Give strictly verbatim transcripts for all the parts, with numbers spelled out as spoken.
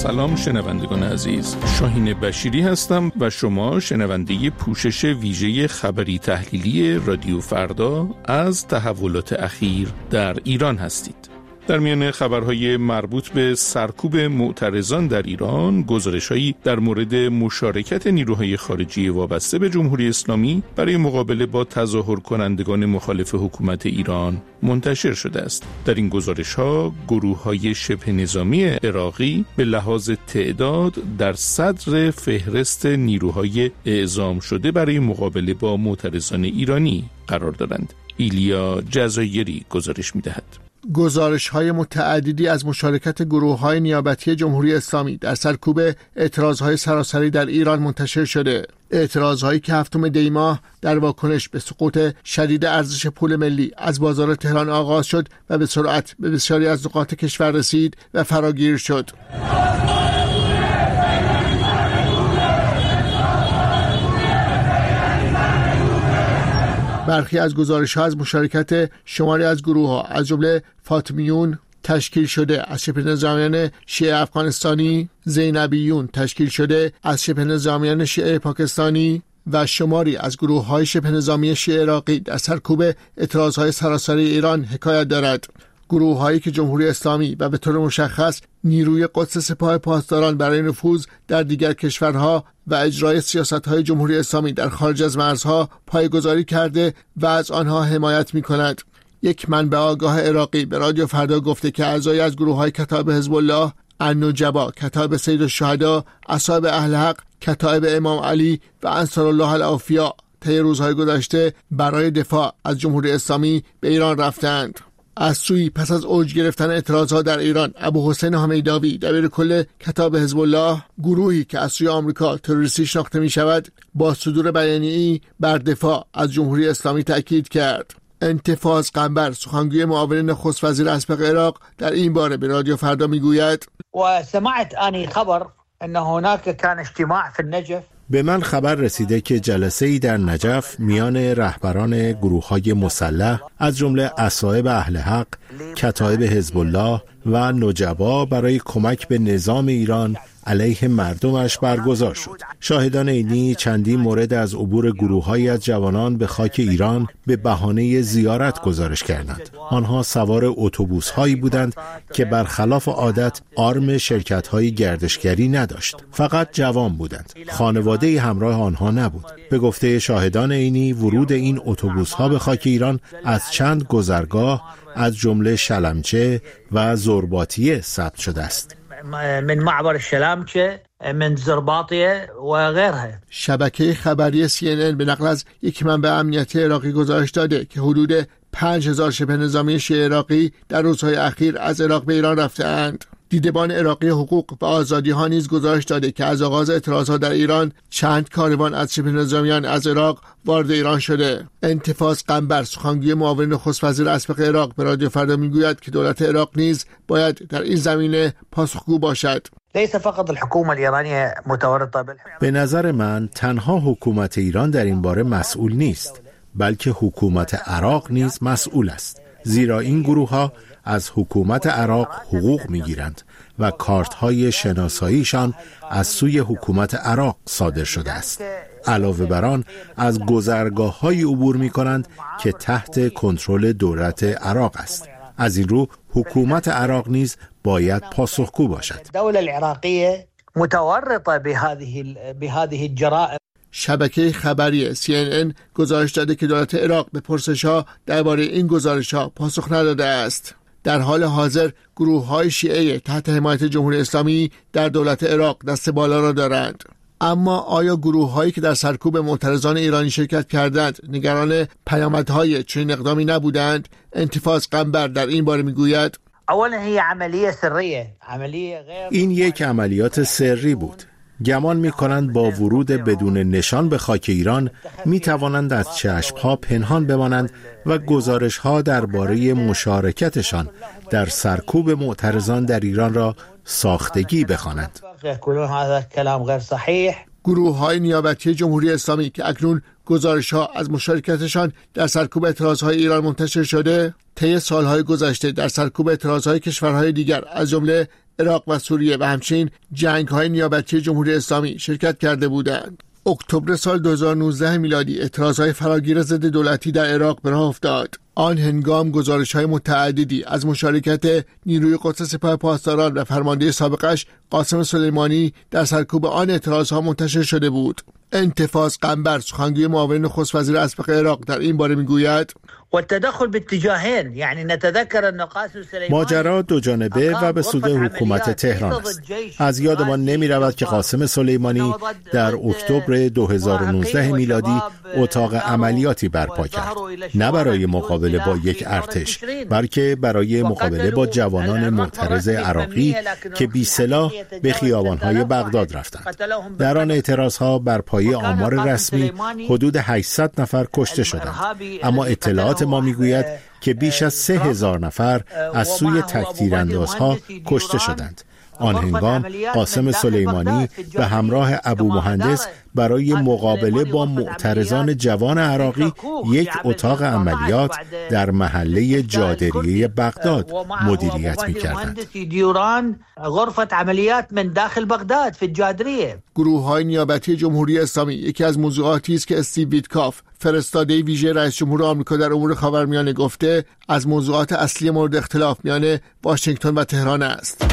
سلام شنوندگان عزیز، شاهین بشیری هستم و شما شنونده پوشش ویژه خبری تحلیلی رادیو فردا از تحولات اخیر در ایران هستید. در میان خبرهای مربوط به سرکوب معترضان در ایران، گزارش‌هایی در مورد مشارکت نیروهای خارجی وابسته به جمهوری اسلامی برای مقابله با تظاهر کنندگان مخالف حکومت ایران منتشر شده است. در این گزارش‌ها گروه‌های شبه نظامی عراقی به لحاظ تعداد در صدر فهرست نیروهای اعزام شده برای مقابله با معترضان ایرانی قرار دارند. ایلیا جزایری گزارش می‌دهد. گزارش‌های متعددی از مشارکت گروه‌های نیابتی جمهوری اسلامی در سرکوب اعتراض‌های سراسری در ایران منتشر شده. اعتراض‌هایی که هفتم دی ماه در واکنش به سقوط شدید ارزش پول ملی از بازار تهران آغاز شد و به سرعت به بسیاری از نقاط کشور رسید و فراگیر شد. برخی از گزارش‌ها از مشارکت شماری از گروه‌ها از جمله فاطمیون تشکیل شده از شبه نظامیان شیعه افغانستانی، زینبیون تشکیل شده از شبه نظامیان شیعه پاکستانی و شماری از گروه‌های شبه نظامی شیعه عراقی در سرکوب اعتراض‌های سراسری ایران حکایت دارد. گروه‌هایی که جمهوری اسلامی و به طور مشخص نیروی قدس سپاه پاسداران برای نفوذ در دیگر کشورها و اجرای سیاست‌های جمهوری اسلامی در خارج از مرزها پایه‌گذاری کرده و از آنها حمایت می‌کند. یک منبع آگاه عراقی به رادیو فردا گفته که اعضای از گروه‌های کتایب حزب الله، النجبا، کتایب سید الشهدا، اصحاب اهل حق، کتایب امام علی و انصار الله الاوفیا طی روزهای گذشته برای دفاع از جمهوری اسلامی به ایران رفتند. از سوی پس از اوج گرفتن اعتراضات در ایران، ابوحسین حمیداوی دبیر کل کتایب حزب الله، گروهی که از سوی آمریکا تروریستی شناخته می شود، با صدور بیانیه‌ای بر دفاع از جمهوری اسلامی تأکید کرد. انتفاض قنبر، سخنگوی معاون نخست وزیر اسبق عراق، در این باره به رادیو فردا می گوید: و سمعت آنی خبر ان هناك كان اجتماع في النجف. به من خبر رسیده که جلسه‌ای در نجف میان رهبران گروه‌های مسلح از جمله اصحاب اهل حق، کتایب حزب الله و نجبا برای کمک به نظام ایران علیه مردمش برگزار شد. شاهدان عینی چندین مورد از عبور گروه‌هایی از جوانان به خاک ایران به بهانه زیارت گزارش کردند. آنها سوار اتوبوس‌هایی بودند که برخلاف عادت آرم شرکت‌های گردشگری نداشت. فقط جوان بودند. خانواده‌ای همراه آنها نبود. به گفته شاهدان عینی، ورود این اتوبوس‌ها به خاک ایران از چند گذرگاه از جمله شلمچه و زرباطیه ثبت شده است. من معبر الشلامچه، من زرباطیه و غیرها. شبکه خبری سی ان ان به نقل از یک منبع امنیتی عراقی گزارش داده که حدود پنج هزار شبه نظامی شیعه عراقی در روزهای اخیر از عراق به ایران رفته‌اند. دیدبان عراقی حقوق و آزادی ها نیز گزارش داده که از آغاز اعتراضات در ایران چند کاروان از شبه نظامیان از عراق وارد ایران شده. انتفاض قنبر، سخنگوی معاون نخست وزیر اسبق عراق، به رادیو فردا میگوید که دولت عراق نیز باید در این زمینه پاسخگو باشد. لیس فقط الحکومه الایرانیه متورطه بالحکم. به نظر من تنها حکومت ایران در این باره مسئول نیست، بلکه حکومت عراق نیز مسئول است، زیرا این گروه‌ها از حکومت عراق حقوق می‌گیرند و کارت‌های شناساییشان از سوی حکومت عراق صادر شده است. علاوه بر آن از گذرگاه‌های عبور می‌کنند که تحت کنترل دولت عراق است. از این رو حکومت عراق نیز باید پاسخگو باشد. الدولة العراقية متورطة بهذه بهذه الجرائم. شبکه خبری سی ان ان گزارش داده که دولت عراق به پرسش‌ها درباره این گزارش‌ها پاسخ نداده است. در حال حاضر گروه‌های شیعه تحت حمایت جمهوری اسلامی در دولت عراق دست بالا را دارند. اما آیا گروه‌هایی که در سرکوب معترضان ایرانی شرکت کردند نگران پیامدهای چنین اقدامی نبودند؟ انتفاض قنبر در این باره میگوید: اولا هی عملیه سریه، عملیه غیر این یک عملیات سری بود. گمان می‌کنند با ورود بدون نشان به خاک ایران می‌توانند از چشم‌ها پنهان بمانند و گزارش‌ها درباره مشارکتشان در سرکوب معترضان در ایران را ساختگی بخوانند. گروه‌های نیابتی جمهوری اسلامی که اکنون گزارش‌ها از مشارکتشان در سرکوب اعتراض‌های ایران منتشر شده، طی سال‌های گذشته در سرکوب اعتراض‌های کشورهای دیگر از جمله عراق و سوریه و همچنین جنگ‌های نیابتی جمهوری اسلامی شرکت کرده بودند. اکتبر سال دو هزار و نوزده میلادی اعتراضهای فراگیر ضد دولتی در عراق به راه افتاد. آن هنگام گزارش‌های متعددی از مشارکت نیروی قدس سپاه پاسداران و فرمانده سابقش قاسم سلیمانی در سرکوب آن اعتراضها منتشر شده بود. انتفاض قنبر، سخنگوی معاون نخست وزیر اسبق عراق، در این باره میگوید والتدخل باتجاهين يعني نتذكر ان قاسم سلیمانی ماجرا دو جانبه و به سود حکومت تهران است. از یادمان نمی رود که قاسم سلیمانی در اکتبر دو هزار و نوزده میلادی اتاق عملیاتی برپا کرد، نه برای مقابله با یک ارتش، بلکه برای مقابله با جوانان معترض عراقی که بی سلاح به خیابان‌های بغداد رفتند. در آن اعتراضها بر پایه آمار رسمی حدود هشتصد نفر کشته شدند، اما اطلاعات ما میگوید که بیش از سه هزار نفر از سوی تک‌تیراندازها کشته شدند. آن هنگام قاسم سلیمانی به همراه ابو مهندس برای مقابله با معترضان جوان عراقی یک اتاق عملیات در محله جادریه بغداد مدیریت می‌کردند. غرفه عملیات من داخل بغداد فی الجادریه. گروه‌های نیابتی جمهوری اسلامی یکی از موضوعاتی است که استیو ویتکاف، فرستاده ویژه رئیس جمهور آمریکا در امور خاورمیانه، گفته از موضوعات اصلی مورد اختلاف میان واشنگتن و تهران است.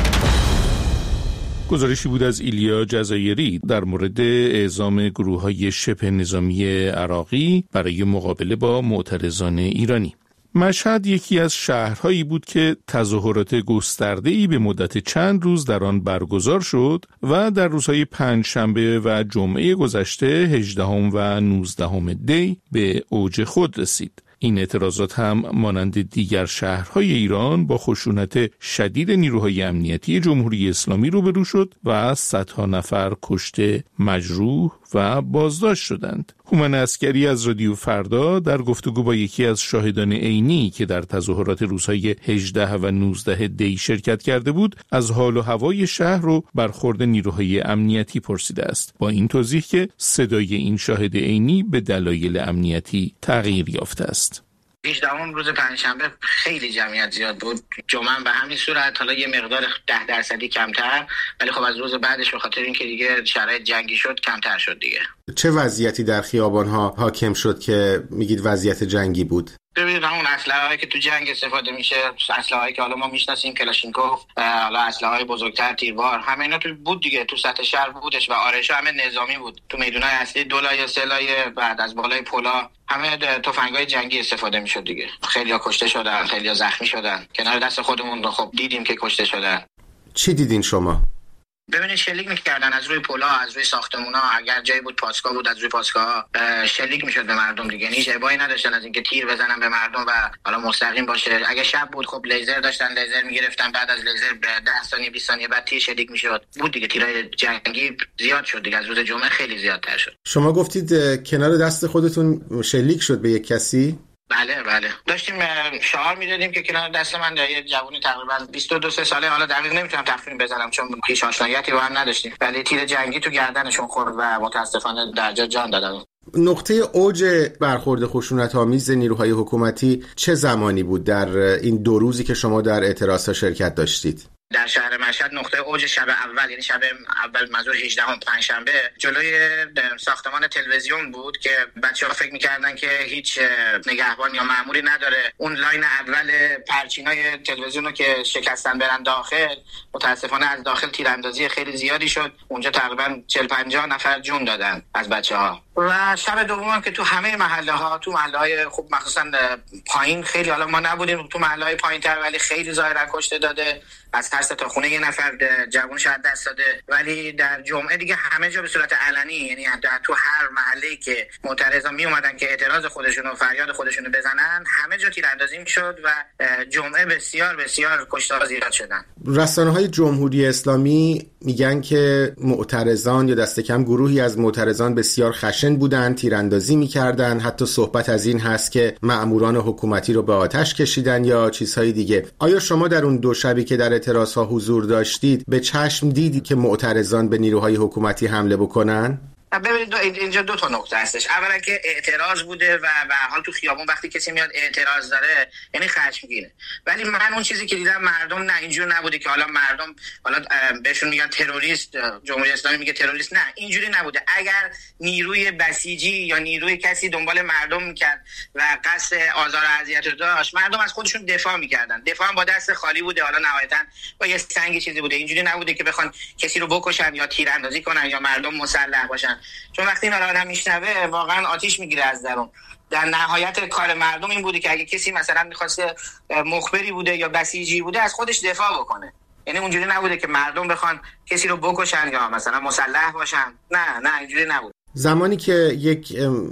گزارشی بود از ایلیا جزایری در مورد اعزام گروه‌های شبه نظامی عراقی برای مقابله با معترضان ایرانی. مشهد یکی از شهرهایی بود که تظاهرات گسترده‌ای به مدت چند روز در آن برگزار شد و در روزهای پنجشنبه و جمعه گذشته هجدهم و نوزدهم دی به اوج خود رسید. این اعتراضات هم مانند دیگر شهرهای ایران با خشونت شدید نیروهای امنیتی جمهوری اسلامی روبرو شد و صدها نفر کشته، مجروح و بازداشت شدند. هومن عسکری از رادیو فردا در گفتگو با یکی از شاهدان عینی که در تظاهرات روزهای هجده و نوزده دی شرکت کرده بود، از حال و هوای شهر و برخورد نیروهای امنیتی پرسیده است، با این توضیح که صدای این شاهد عینی به دلایل امنیتی تغییر یافته است. هجدهم روز پنجشنبه خیلی جمعیت زیاد بود، جمعه به همین صورت، حالا یه مقدار ده درصدی کمتر، ولی خب از روز بعدش به خاطر اینکه دیگه شرایط جنگی شد کمتر شد دیگه. چه وضعیتی در خیابان‌ها حاکم شد که میگید وضعیت جنگی بود؟ ببینید همون اسلحه‌ای که تو جنگ استفاده میشه، اسلحه‌ای که حالا ما میشناسیم، کلاشینکوف، حالا اسلحه‌های بزرگتر، تیربار، همه اینا تو بود دیگه، تو سطح شهر بودش و آرایش‌ها همه نظامی بود. تو میدونای اصلی دولای سلای بعد از بالای پلا همه تفنگ‌های جنگی استفاده میشد دیگه. خیلی‌ها کشته شدن، خیلی‌ها زخمی شدن. کنار دست خودمون رو خب دیدیم که کشته شدن. چی دیدین شما؟ ببینید شلیک میکردن از روی پلا، از روی ساختمونا، اگر جایی بود پاسگاه بود از روی پاسگاه شلیک میشد به مردم دیگه. هیچ ابایی نداشتن از اینکه تیر بزنن به مردم و حالا مستقیم باشه. اگه شب بود خب لیزر داشتن، لیزر میگرفتن، بعد از لیزر ده ثانیه بیست ثانیه بعد تیر شلیک میشد. بود دیگه، تیرای جنگی زیاد شد دیگه، از روز جمعه خیلی زیادتر شد. شما گفتید کنار دست خودتون شلیک شد به یک کسی؟ بله بله، داشتیم شعار میدادیم که کنار دست من یه جوونی تقریبا بیست و دو ساله، حالا دقیق نمیتونم تخمین بزنم چون هیچ آشنایتی با هم نداشتیم، ولی تیر جنگی تو گردنشون خورد و متاسفانه در جا جان دادن. نقطه اوج برخورد خشونت‌آمیز نیروهای حکومتی چه زمانی بود در این دو روزی که شما در اعتراضها شرکت داشتید؟ در شهر مشهد نقطه اوج شب اول، یعنی شب اول منظور هجدهم پنجشنبه، جلوی ساختمان تلویزیون بود که بچه‌ها فکر می‌کردن که هیچ نگهبان یا مأموری نداره. اون لاین اول پرچینای تلویزیون رو که شکستن برن داخل، متاسفانه از داخل تیراندازی خیلی زیادی شد. اونجا تقریبا چهل پنجاه نفر جون دادن از بچه‌ها. و شب دوم که تو همه محله‌ها، تو محله‌های خوب مخصوصا پایین، خیلی حالا ما نبودیم تو محله‌های پایین‌تر ولی خیلی ظاهرا کشته داده، از هر سه تا خونه یه نفر جوون شاید دست داده. ولی در جمعه دیگه همه جا به صورت علنی، یعنی تو هر محله‌ای که معترضا می اومدن که اعتراض خودشون و فریاد خودشون رو بزنن، همه جا تیراندازی میشد و جمعه بسیار بسیار کشته زیاد شدن. رسانه‌های جمهوری اسلامی میگن که معترضان یا دست کم گروهی از معترضان بسیار خشن بودن، تیراندازی میکردن، حتی صحبت از این هست که مأموران حکومتی رو به آتش کشیدن یا چیزهای دیگه. آیا شما در اون دو شبی که در اعتراضها حضور داشتید به چشم دیدید که معترضان به نیروهای حکومتی حمله بکنن؟ ببینید اینجا دو تا نکته هستش. اولا که اعتراض بوده و به هر حال تو خیابون وقتی کسی میاد اعتراض داره یعنی خشمگینه، ولی من اون چیزی که دیدم مردم نه اینجوری نبوده که حالا مردم حالا بهشون میگن تروریست، جمهوری اسلامی میگه تروریست، نه اینجوری نبوده. اگر نیروی بسیجی یا نیروی کسی دنبال مردم میکرد و قصد آزار و اذیت رو داشت، مردم از خودشون دفاع میکردن. دفاع هم با دست خالی بوده، حالا نهایتا با یه سنگ چیزی بوده. اینجوری نبوده که بخوان کسی رو بکشن یا تیراندازی کنن یا مردم مسلح باشن، چون وقتی این آدم میشنوه واقعا آتیش میگیره از درون. در نهایت کار مردم این بوده که اگه کسی مثلا میخواسته مخبری بوده یا بسیجی بوده از خودش دفاع بکنه، یعنی اونجوری نبوده که مردم بخوان کسی رو بکشن یا مثلا مسلح باشن، نه نه اینجوری نبوده. زمانی که یک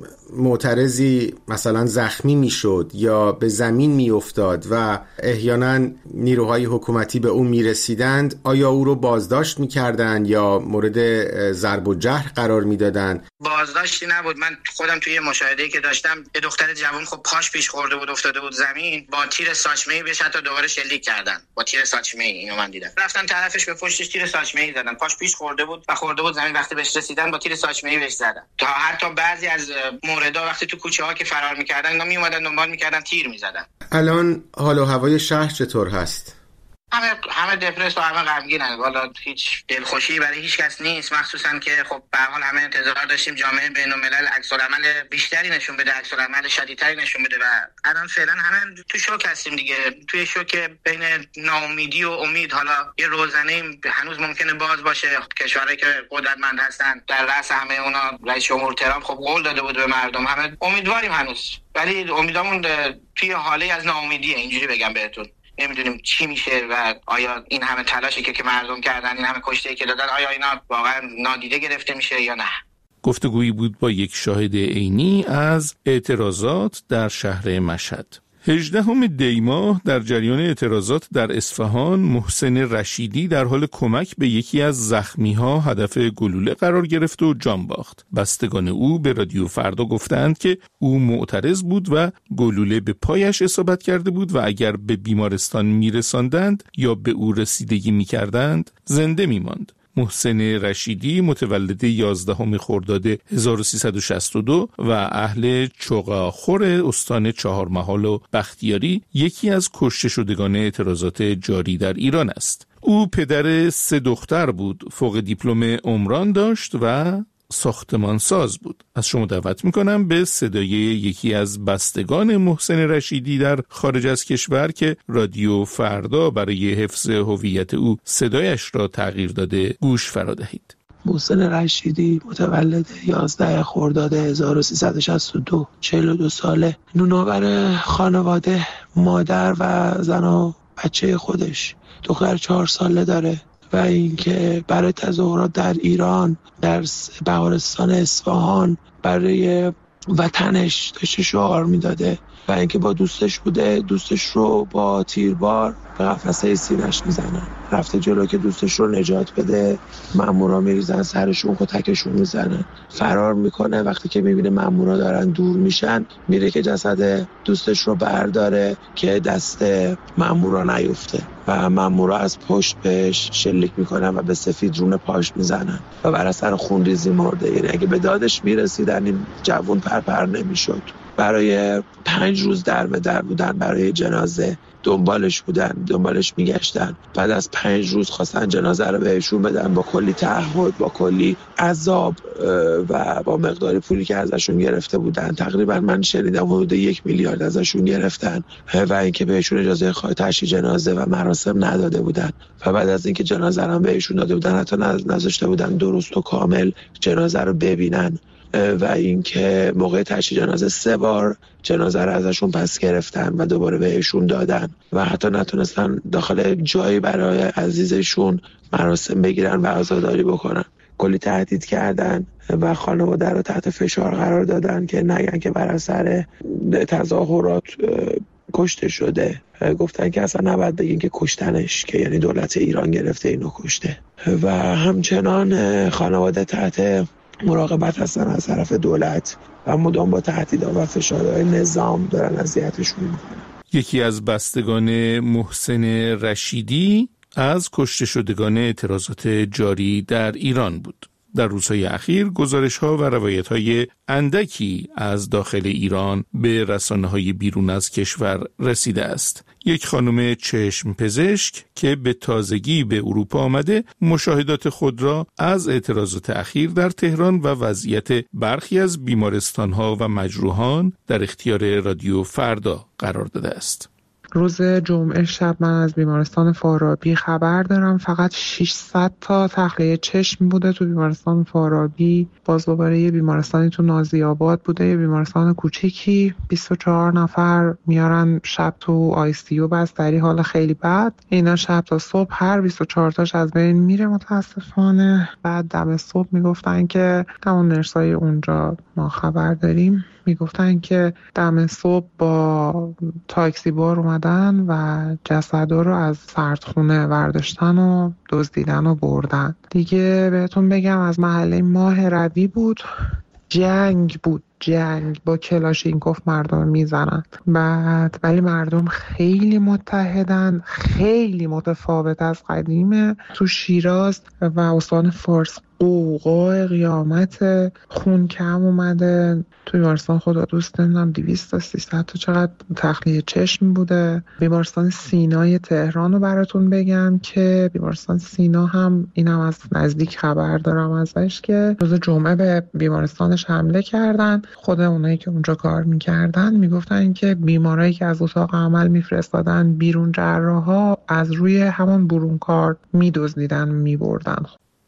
معترضی مثلا زخمی میشد یا به زمین میافتاد و احیانا نیروهای حکومتی به اون میرسیدند، آیا او رو بازداشت میکردند یا مورد ضرب و جرح قرار میدادند؟ بازداشتی نبود. من خودم توی مشاهده‌ای که داشتم یه دختر جوان خب پاش پیش خورده بود، افتاده بود زمین، با تیر ساچمه‌ای بهش حتی دوباره شلیک کردن با تیر ساچمه‌ای. اینو من دیدم، رفتن طرفش به پشتش تیر ساچمه‌ای زدن، پاش پیش خورده بود و خورده بود زمین، وقتی بهش رسیدن با تیر ساچمه‌ای بهش زدن. تا حتی بعضی از موردا وقتی تو کوچه ها که فرار میکردن اینا میومدن دنبال میکردن تیر میزدن. الان حال و هوای شهر چطور هست؟ همه همه دپرس و همه غمگینن. والا هیچ دلخوشی برای هیچ کس نیست، مخصوصا که خب به هر حال همه انتظار داشتیم جامعه بین‌الملل عکس‌العمل بیشتری نشون بده، عکس‌العمل شدیدتری نشون بده و الان فعلا همه تو شوک هستیم دیگه، توی شوک بین ناامیدی و امید. حالا یه روزنه هنوز ممکنه باز باشه، کشورهایی که قدرتمند هستن در رأس همه اونا رئیس جمهور ترامپ خب قول داده بود به مردم، همه امیدواریم هنوز، ولی امیدامون توی حاله از ناامیدیه. اینجوری بگم بهتون نمیدونیم چی میشه و آیا این همه تلاشی که که مردم کردن، این همه کشته‌ای که دادن، آیا اینا واقعا نادیده گرفته میشه یا نه. گفتگویی بود با یک شاهد عینی از اعتراضات در شهر مشهد. هجدهم دی ماه در جریان اعتراضات در اصفهان، محسن رشیدی در حال کمک به یکی از زخمی‌ها هدف گلوله قرار گرفت و جان باخت. بستگان او به رادیو فردا گفتند که او معترض بود و گلوله به پایش اصابت کرده بود و اگر به بیمارستان میرساندند یا به او رسیدگی میکردند زنده میماند. محسن رشیدی متولد یازدهم خرداد هزار و سیصد و شصت و دو و اهل چغاخور استان چهارمحال و بختیاری یکی از کشته شدگان اعتراضات جاری در ایران است. او پدر سه دختر بود، فوق دیپلم عمران داشت و ساختمانساز بود. از شما دعوت میکنم به صدای یکی از بستگان محسن رشیدی در خارج از کشور که رادیو فردا برای حفظ هویت او صدایش را تغییر داده گوش فرا دهید. محسن رشیدی متولد یازده خرداد هزار و سیصد و شصت و دو، چهل و دو ساله، نونآور خانواده، مادر و زن و بچه خودش، دختر چهار ساله داره و اینکه برای تظاهرات در ایران در بهارستان اصفهان برای وطنش داشته شعار میداده و اینکه با دوستش بوده، دوستش رو با تیربار به قفسه سینه‌اش میزنن، رفته جلو که دوستش رو نجات بده، مامورا میریزن سرشون، کتکشون میزنن، فرار میکنه. وقتی که میبینه مامورا دارن دور میشن میره که جسد دوستش رو برداره که دست مامورا نیفته و مامورا از پشت بهش شلیک میکنن و به سفید رون پاش میزنن و بر اثر خونریزی مرده. یعنی اگه به دادش میرسیدن این جوون پرپر نمیشد. برای پنج روز در به در بودن برای جنازه، دنبالش بودن، دنبالش میگشتن. بعد از پنج روز خواستن جنازه رو بهشون بدن با کلی تعهد، با کلی عذاب و با مقداری پولی که ازشون گرفته بودن. تقریبا من شنیدم حدود یک میلیارد ازشون گرفتن و اینکه بهشون اجازه تشییع جنازه و مراسم نداده بودن و بعد از اینکه جنازه رو بهشون داده بودن حتی نذاشته بودن درست و کامل جنازه رو ببینن و اینکه موقع تشییع جنازه سه بار جنازه رو ازشون پس گرفتن و دوباره بهشون دادن و حتی نتونستن داخل جایی برای عزیزشون مراسم بگیرن و عزاداری بکنن. کلی تهدید کردن و خانواده رو تحت فشار قرار دادن که نگن که بر اثر تظاهرات کشته شده. گفتن که اصلا نباید بگین که کشتنش، که یعنی دولت ایران گرفته اینو کشته. و همچنان خانواده تحت مراقبت هستن از طرف دولت و مدام با تهدیدها و فشارهای نظام دارن اذیتشون میکنن. یکی از بستگان محسن رشیدی از کشته شدگان اعتراضات جاری در ایران بود. در روزهای اخیر گزارش‌ها و روایت‌های اندکی از داخل ایران به رسانه‌های بیرون از کشور رسیده است. یک خانم چشم پزشک که به تازگی به اروپا آمده، مشاهدات خود را از اعتراضات اخیر در تهران و وضعیت برخی از بیمارستان‌ها و مجروحان در اختیار رادیو فردا قرار داده است. روز جمعه شب من از بیمارستان فارابی خبر دارم فقط ششصد تا تخلیه چشم بوده تو بیمارستان فارابی. باز دوباره یه بیمارستانی تو نازی آباد بوده، یه بیمارستان کوچیکی، بیست و چهار نفر میارن شب تو آی سی یو بستری، حال خیلی بد. اینا شب تا صبح هر بیست و چهار تاش از بین میره متاسفانه. بعد دم صبح میگفتن که همون نرسای اونجا ما خبر داریم میگفتن که دم صبح با تاکسی بار اومدن و جسدا رو از سردخونه برداشتن و دزدیدن و بردن. دیگه بهتون بگم از محله ماه روی بود، جنگ بود، جنگ با کلاشینکوف مردم میزنن. بعد ولی مردم خیلی متحدن، خیلی متفاوت از قدیمه. تو شیراز و استان فارس قوقای قیامت، خون کم اومده. تو بیمارستان خدا دوست نمیدونم دویست تا سیصد تا چقدر تخلیه چشم بوده. بیمارستان سینای تهران رو براتون بگم که بیمارستان سینا هم اینم از نزدیک خبر دارم ازش که روز جمعه به بیمارستانش حمله کردن. خود اونایی که اونجا کار میکردن میگفتن که بیمارایی که از اتاق عمل میفرستادن بیرون، جراحا از روی همون برون کار میدزدیدن میبردن.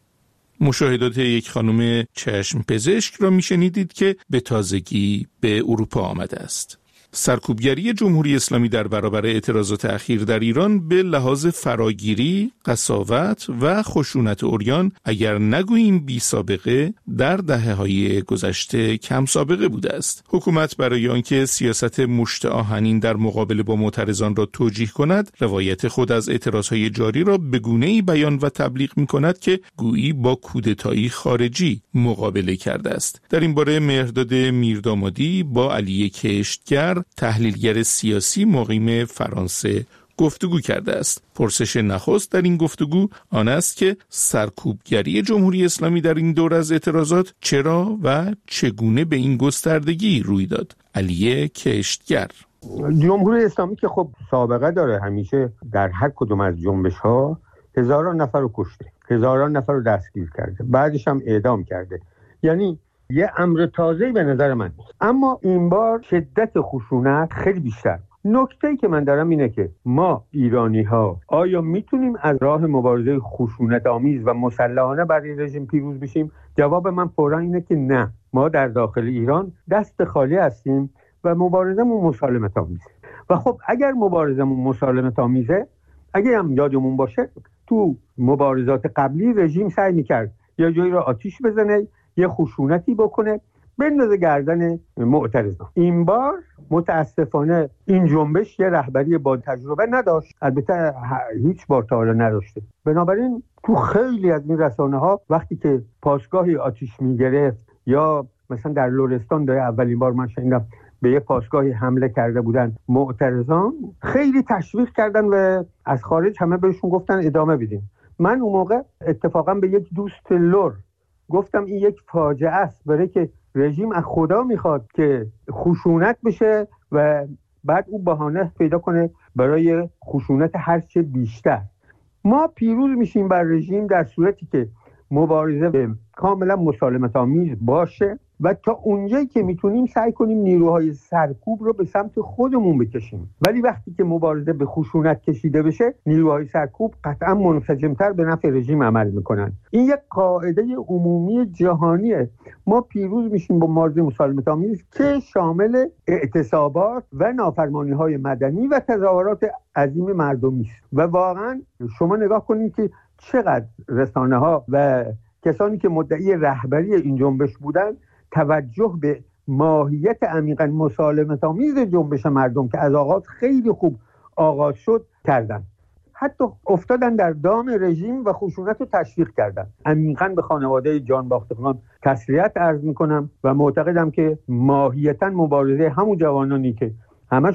مشاهدات یک خانم چشم پزشک را میشنیدید که به تازگی به اروپا آمده است. سرکوبگری جمهوری اسلامی در برابر اعتراضات اخیر در ایران به لحاظ فراگیری، قساوت و خشونت عریان اگر نگوییم بی سابقه در دهه‌های گذشته کم سابقه بوده است. حکومت برای آنکه سیاست مشت آهنین در مقابله با معترضان را توجیه کند، روایت خود از اعتراضهای جاری را به گونه‌ای بیان و تبلیغ می‌کند که گویی با کودتایی خارجی مقابله کرده است. در این باره مهرداد میردامادی با علی کشتگر، تحلیلگر سیاسی مقیم فرانسه، گفتگو کرده است. پرسش نخست در این گفتگو آن است که سرکوبگری جمهوری اسلامی در این دور از اعتراضات چرا و چگونه به این گستردگی روی داد؟ علی کشتگر: جمهوری اسلامی که خب سابقه داره، همیشه در هر کدوم از جنبش‌ها هزاران نفر رو کشته، هزاران نفر رو دستگیر کرده، بعدش هم اعدام کرده. یعنی یه امر تازه‌ای به نظر من نیست. اما این بار شدت خشونت خیلی بیشتر. نکته‌ای که من دارم اینه که ما ایرانی‌ها آیا میتونیم از راه مبارزه خشونت آمیز و مسلحانه برای رژیم پیروز بشیم؟ جواب من فوراً اینه که نه. ما در داخل ایران دست خالی هستیم و مبارزمون مسالمت آمیزه. و خب اگر مبارزمون مسالمت آمیزه، اگه هم یادمون باشه تو مبارزات قبلی رژیم سعی می‌کرد یا جایی رو آتیش بزنه، یه خشونتی بکنه، بندازه گردن معترضان. این بار متاسفانه این جنبش یه رهبری با تجربه نداشت، البته هیچ بار تا حالا نداشته. بنابراین تو خیلی از این رسانه‌ها وقتی که پاسگاهی آتیش می‌گرفت یا مثلا در لرستان در اولین بار من شنیدم به یه پاسگاهی حمله کرده بودن معترضان، خیلی تشویق کردن و از خارج همه بهشون گفتن ادامه بدین. من اون موقع اتفاقا به یک دوست لر گفتم این یک فاجعه است، برای که رژیم از خدا میخواد که خشونت بشه و بعد او بهانه پیدا کنه برای خشونت هرچه بیشتر. ما پیروز میشیم بر رژیم در صورتی که مبارزه کاملا مسالمت آمیز باشه و تا اونجایی که میتونیم سعی کنیم نیروهای سرکوب رو به سمت خودمون بکشیم. ولی وقتی که مبارزه به خشونت کشیده بشه، نیروهای سرکوب قطعا منسجمتر به نفع رژیم عمل میکنن. این یک قاعده عمومی جهانیه. ما پیروز میشیم با مبارزه مسالمت آمیز که شامل اعتصابات و نافرمانی‌های مدنی و تظاهرات عظیم مردمی است. و واقعا شما نگاه کنید که چقدر رسانه‌ها و کسانی که مدعی رهبری این جنبش بودن توجه به ماهیت عمیقاً مسالمت آمیز جنبش مردم که از آغاز خیلی خوب آغاز شد کردن. حتی افتادن در دام رژیم و خشونت رو تشویق کردن. عمیقاً به خانواده جانباختگان تسلیت عرض میکنم و معتقدم که ماهیتاً مبارزه همون جوانانی که همشون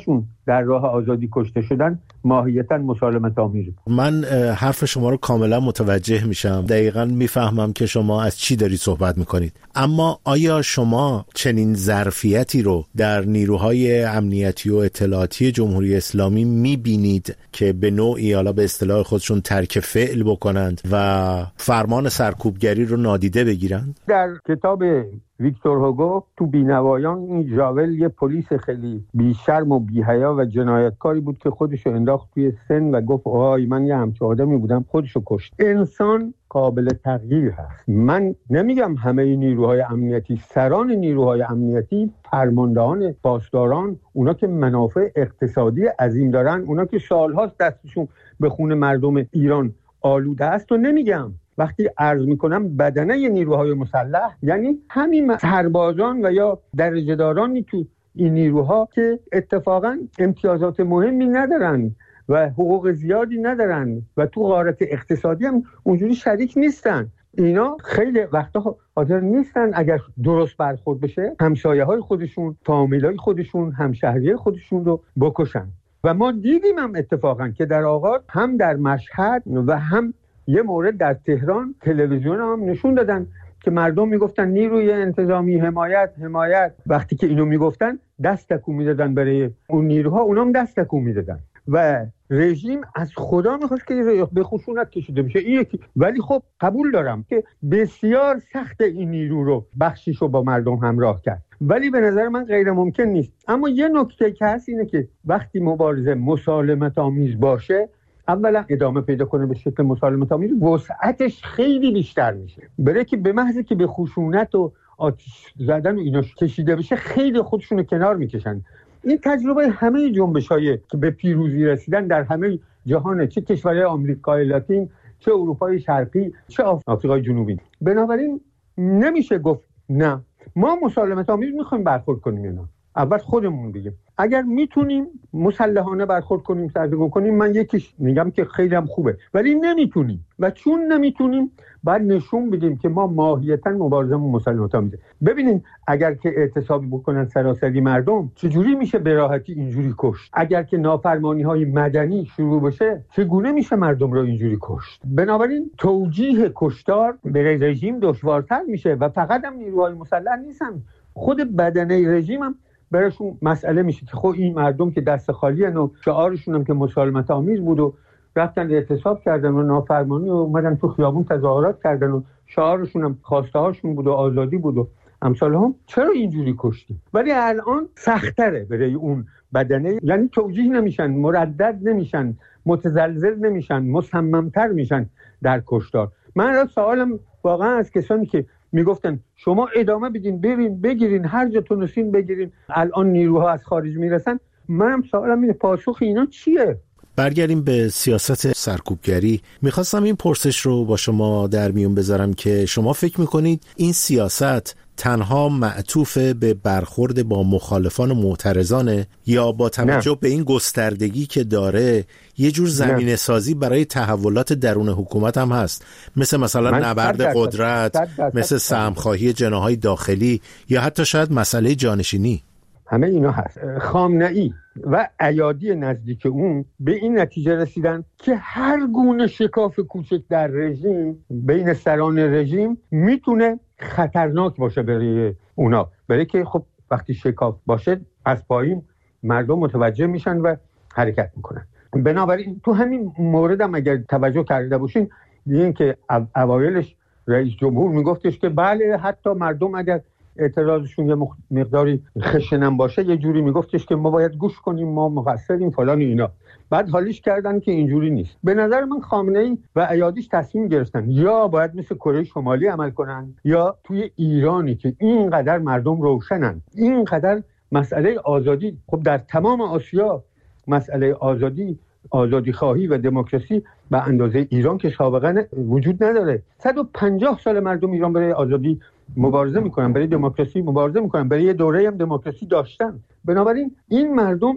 در راه آزادی کشته شدن ماهیتاً مسالمت آمیز بود. من حرف شما رو کاملا متوجه میشم، دقیقاً میفهمم که شما از چی دارید صحبت میکنید، اما آیا شما چنین ظرفیتی رو در نیروهای امنیتی و اطلاعاتی جمهوری اسلامی میبینید که به نوعی حالا به اصطلاح خودشون ترک فعل بکنند و فرمان سرکوبگری رو نادیده بگیرند؟ در کتاب ویکتور هوگو تو بینوایان این ژاول یه پلیس خیلی بیشرم و بی‌حیا و جنایتکاری بود که خودشو انداخت توی سن و گفت آهای من یه همچه آدمی بودم، خودشو کشت. انسان قابل تغییر هست. من نمیگم همه نیروهای امنیتی، سران نیروهای امنیتی، فرماندهان، پاسداران، اونا که منافع اقتصادی عظیم دارن، اونا که سالهاست دستشون به خون مردم ایران آلوده است و نمیگم. وقتی عرض میکنم بدنه نیروهای مسلح یعنی همین سربازان و یا درجه دارانی تو این نیروها که اتفاقا امتیازات مهمی ندارن و حقوق زیادی ندارن و تو غارت اقتصادی هم اونجوری شریک نیستن. اینا خیلی وقتا حاضر نیستن اگر درست برخورد بشه همسایه های خودشون، فامیلای خودشون، همشهری خودشون رو بکشن. و ما دیدیم هم اتفاقا که در آغاز هم در مشهد و هم یه مورد در تهران تلویزیون هم نشون دادن که مردم میگفتن نیروی انتظامی حمایت حمایت. وقتی که اینو میگفتن دست تکون میدادن برای اون نیروها، اونام دست تکون میدادن و رژیم از خدا میخواست که به خشونت کشیده بشه. این یکی. ولی خب قبول دارم که بسیار سخت این نیرو رو بخشیشو با مردم همراه کرد، ولی به نظر من غیر ممکن نیست. اما یه نکته که هست اینه که وقتی مبارزه مسالمت آمیز باشه، اولا ادامه پیدا کنه به شکل مسالمت آمیز، وسعتش خیلی بیشتر میشه. برای که به محض که به خشونت و آتش زدن و اینا کشیده بشه خیلی خودشون رو کنار میکشن. این تجربه همه جنبش‌های که به پیروزی رسیدن در همه جهان، چه کشورهای آمریکای لاتین، چه اروپای شرقی، چه آفریقای جنوبی. بنابراین نمیشه گفت نه ما مسالمت آمیز میخوایم برخورد کنیم یا نه. اول خودمون بگیم اگر میتونیم مسلحانه برخورد کنیم، سرکوب کنیم، من یکیش میگم که خیلی هم خوبه، ولی نمیتونیم و چون نمیتونیم بعد نشون بدیم که ما ماهیتاً مبارزمون مسلحانه میده. ببینید اگر که اعتصابی بکنن سراسری مردم، چجوری میشه به راحتی اینجوری کشت؟ اگر که نافرمانی های مدنی شروع بشه، چگونه میشه مردم رو اینجوری کشت؟ بنابراین توجیه کشتار به رژیم دشوارتر میشه و فقط هم نیروهای مسلح نیستن، خود بدنه رژیم هم براشون مسئله میشه که خب این مردم که دست خالی ان و شعارشون هم که مسالمت آمیز بود و رفتن اعتصاب کردن و نافرمانی و اومدن تو خیابون تظاهرات کردن و شعارشون هم خواسته هاشون بود و آزادی بود و امثال هم، چرا اینجوری کشتیم؟ ولی الان سخت‌تره برای اون بدنه، یعنی توجیه نمیشن، مردد نمیشن، متزلزل نمیشن، مصممتر میشن در کشتار. من را سوالم واقعا از کسانی که میگفتن شما ادامه بدین، برین بگیرین، هر جا تونستین بگیرین، الان نیروها از خارج میرسن، منم سوالم اینه پاسخ اینا چیه؟ برگردیم به سیاست سرکوبگری. میخواستم این پرسش رو با شما در میون بذارم که شما فکر میکنید این سیاست تنها معطوف به برخورد با مخالفان و معترضانه یا با توجه نه. به این گستردگی که داره یه جور زمینه سازی برای تحولات درون حکومت هم هست، مثل مثلا نبرد قدرت، مثل سهمخواهی جناح‌های داخلی یا حتی شاید مسئله جانشینی؟ همه اینا هست. خامنه‌ای و ایادی نزدیک اون به این نتیجه رسیدن که هر گونه شکاف کوچک در رژیم بین سران رژیم میتونه خطرناک باشه برای اونا، برای که خب وقتی شکاف باشه از پایین مردم متوجه میشن و حرکت میکنن. بنابراین تو همین مورد هم اگر توجه کرده باشین دیدین که اوایلش رئیس جمهور میگفتش که بله حتی مردم اگر اعتراضشون یه مقداری خشنم باشه یه جوری میگفتش که ما باید گوش کنیم، ما مقصریم فلان اینا. بعد حالیش کردن که اینجوری نیست. به نظر من خامنه‌ای و ایادیش تصمیم گرفتن یا باید مثل کره شمالی عمل کنن یا توی ایرانی که اینقدر مردم روشنن، اینقدر مسئله آزادی، خب در تمام آسیا مسئله آزادی، آزادی خواهی و دموکراسی به اندازه ایران که سابقا وجود نداره. صد و پنجاه سال مردم ایران برای آزادی مبارزه میکنن، برای دموکراسی مبارزه میکنن، برای یه دوره هم دموکراسی داشتن. بنابراین این مردم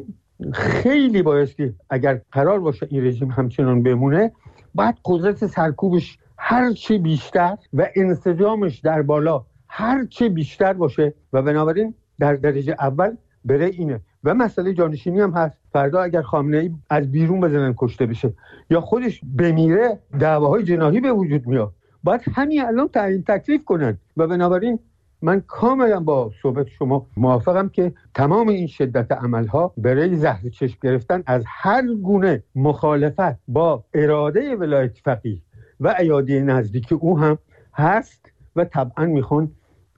خیلی بایستی اگر قرار باشه این رژیم همچنان بمونه باید قدرت سرکوبش هر چی بیشتر و انسجامش در بالا هر چی بیشتر باشه و بنابراین در درجه اول برای اینه. و مسئله جانشینی هم هست. فردا اگر خامنه‌ای از بیرون بزنن کشته بشه یا خودش بمیره دعواهای جناحی به وجود میاد. باید همین الان تعیین تکلیف کنن و بنابراین من کاملا با صحبت شما موافقم که تمام این شدت عملها برای زهر چشم گرفتن از هر گونه مخالفت با اراده ولایت فقیه و ایادی نزدیک او هم هست و طبعا میخوان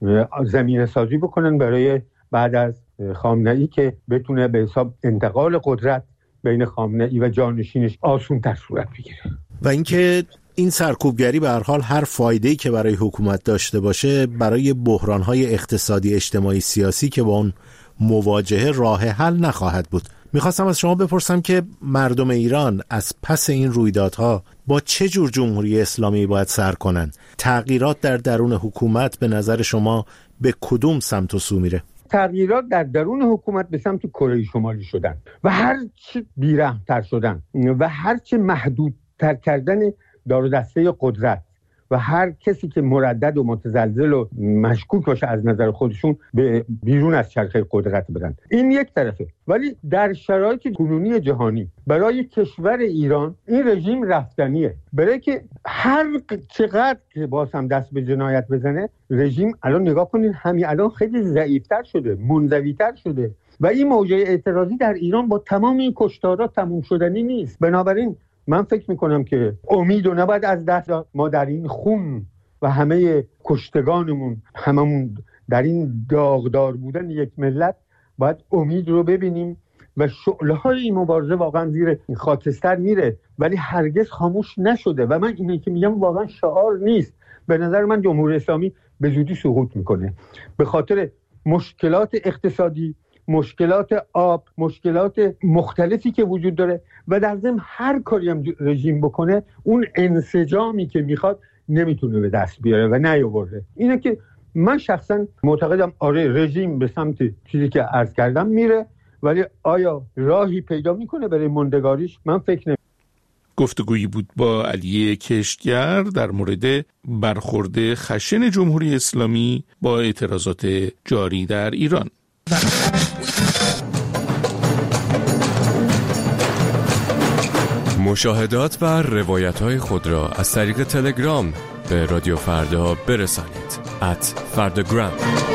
زمینه سازی بکنن برای بعد از خامنه‌ای که بتونه به حساب انتقال قدرت بین خامنه‌ای و جانشینش آسون تر صورت بگیره. و اینکه این سرکوبگری به هر حال هر فایده‌ای که برای حکومت داشته باشه برای بحران‌های اقتصادی اجتماعی سیاسی که با اون مواجهه راه حل نخواهد بود. میخواستم از شما بپرسم که مردم ایران از پس این رویدادها با چه جور جمهوری اسلامی باید سر کنن؟ تغییرات در درون حکومت به نظر شما به کدوم سمت و سو میره؟ تغییرات در درون حکومت به سمت کره شمالی شدن و هر چه بی‌رحم‌تر شدن و هر چه محدودتر کردن دار و دسته قدرت و هر کسی که مردد و متزلزل و مشکوک باشه از نظر خودشون به بیرون از چرخه قدرت برن. این یک طرفه. ولی در شرایط کنونی جهانی برای کشور ایران این رژیم رفتنیه. برای که هر چقدر که باز هم دست به جنایت بزنه رژیم الان نگاه کنین همین الان خیلی ضعیفتر شده، منزویتر شده و این موجه اعتراضی در ایران با تمام این کشتارها تموم شدنی نیست. بنابراین من فکر میکنم که امید و نباید از دست داد. ما در این خون و همه کشتگانمون هممون در این داغدار بودن یک ملت باید امید رو ببینیم و شعله‌های این مبارزه واقعا زیر خاکستر میره ولی هرگز خاموش نشده و من اینه که میگم واقعا شعار نیست. به نظر من جمهوری اسلامی به زودی سقوط میکنه به خاطر مشکلات اقتصادی، مشکلات آب، مشکلات مختلفی که وجود داره و در ضمن هر کاری هم رژیم بکنه اون انسجامی که میخواد نمیتونه به دست بیاره و نیاورده. اینه که من شخصا معتقدم آره رژیم به سمت چیزی که عرض کردم میره ولی آیا راهی پیدا میکنه برای موندگاریش؟ من فکر نمی گفتگویی بود با علی کشتگر در مورد برخورد خشن جمهوری اسلامی با اعتراضات جاری در ایران. مشاهدات و روایت‌های خود را از طریق تلگرام به رادیو فردا برسانید. ات فرداگرام.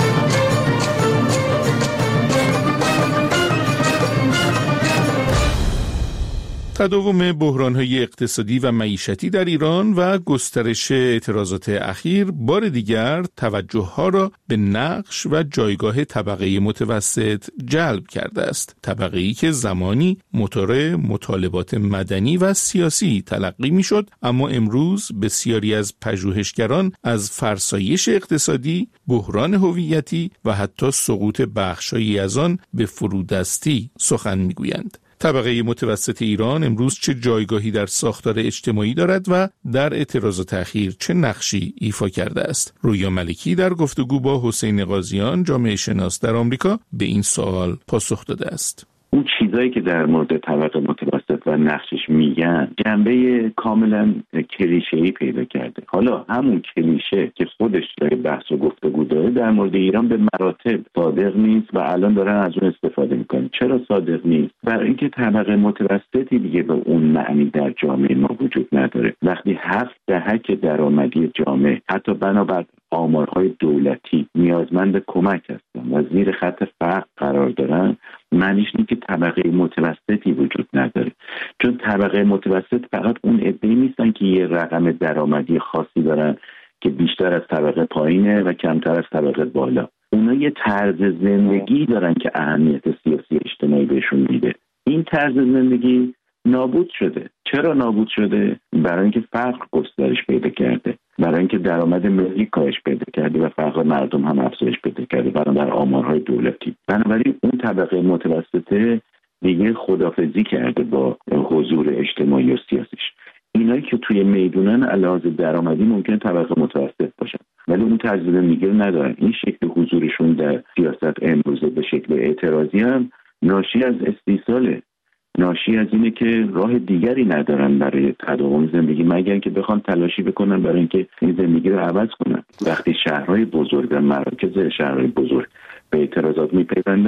تداوم بحران‌های اقتصادی و معیشتی در ایران و گسترش اعتراضات اخیر بار دیگر توجه‌ها را به نقش و جایگاه طبقه متوسط جلب کرده است. طبقه‌ای که زمانی موتور مطالبات مدنی و سیاسی تلقی می‌شد، اما امروز بسیاری از پژوهشگران از فرسایش اقتصادی، بحران هویتی و حتی سقوط بخش‌هایی از آن به فرودستی سخن می‌گویند. طبقه متوسط ایران امروز چه جایگاهی در ساختار اجتماعی دارد و در اعتراضات اخیر چه نقشی ایفا کرده است؟ رویا ملکی در گفتگو با حسین قاضیان جامعه شناس در آمریکا به این سوال پاسخ داده است. اون چیزایی که در مورد طبقه متوسط و نقشش میگن جنبه کاملا کلیشه‌ای پیدا کرده. حالا همون کلیشه که خودش داره بحث و گفتگو داره در مورد ایران به مراتب صادق نیست و الان دارن از اون استفاده میکنن. چرا صادق نیست؟ برای اینکه طبقه متوسطی دیگه به اون معنی در جامعه ما وجود نداره. وقتی هفت دهک درآمدی جامعه حتی بنابر آمارهای دولتی نیازمند کمک هستن و زیر خط فقر قرار دارن، معنیش اینه که طبقه متوسطی وجود نداره. چون طبقه متوسط فقط اون عده‌ای نیستن که یه رقم درآمدی خاصی دارن که بیشتر از طبقه پایینه و کمتر از طبقه بالا. اونا یه طرز زندگی دارن که اهمیت سیاسی اجتماعی بهشون میده. این طرز زندگی نابود شده. چرا نابود شده؟ برای اینکه فقر گسترش پیدا کرده، برای اینکه درآمد ملی کاهش پیدا کرده و فقر مردم هم افزایش پیدا کرده بنابر آمارهای دولتی. بنابراین اون طبقه متوسطه دیگه خداحافظی کرده با حضور اجتماعی و سیاسیش. اینایی که توی میدونن علاوه درآمدی ممکن طبقه متوسط باشن ولی اون طرز زندگی رو ندارن. این شکل حضورشون در سیاست امروزه به شکل اعتراضی هم ناشی از استیصاله، ناشی از اینه که راه دیگری ندارن برای تداوم زندگی مگر که بخوان تلاشی بکنن برای اینکه این زندگی رو عوض کنن. وقتی شهرهای بزرگ و مراکز شهرهای بزرگ به اعتراضات میپیوندن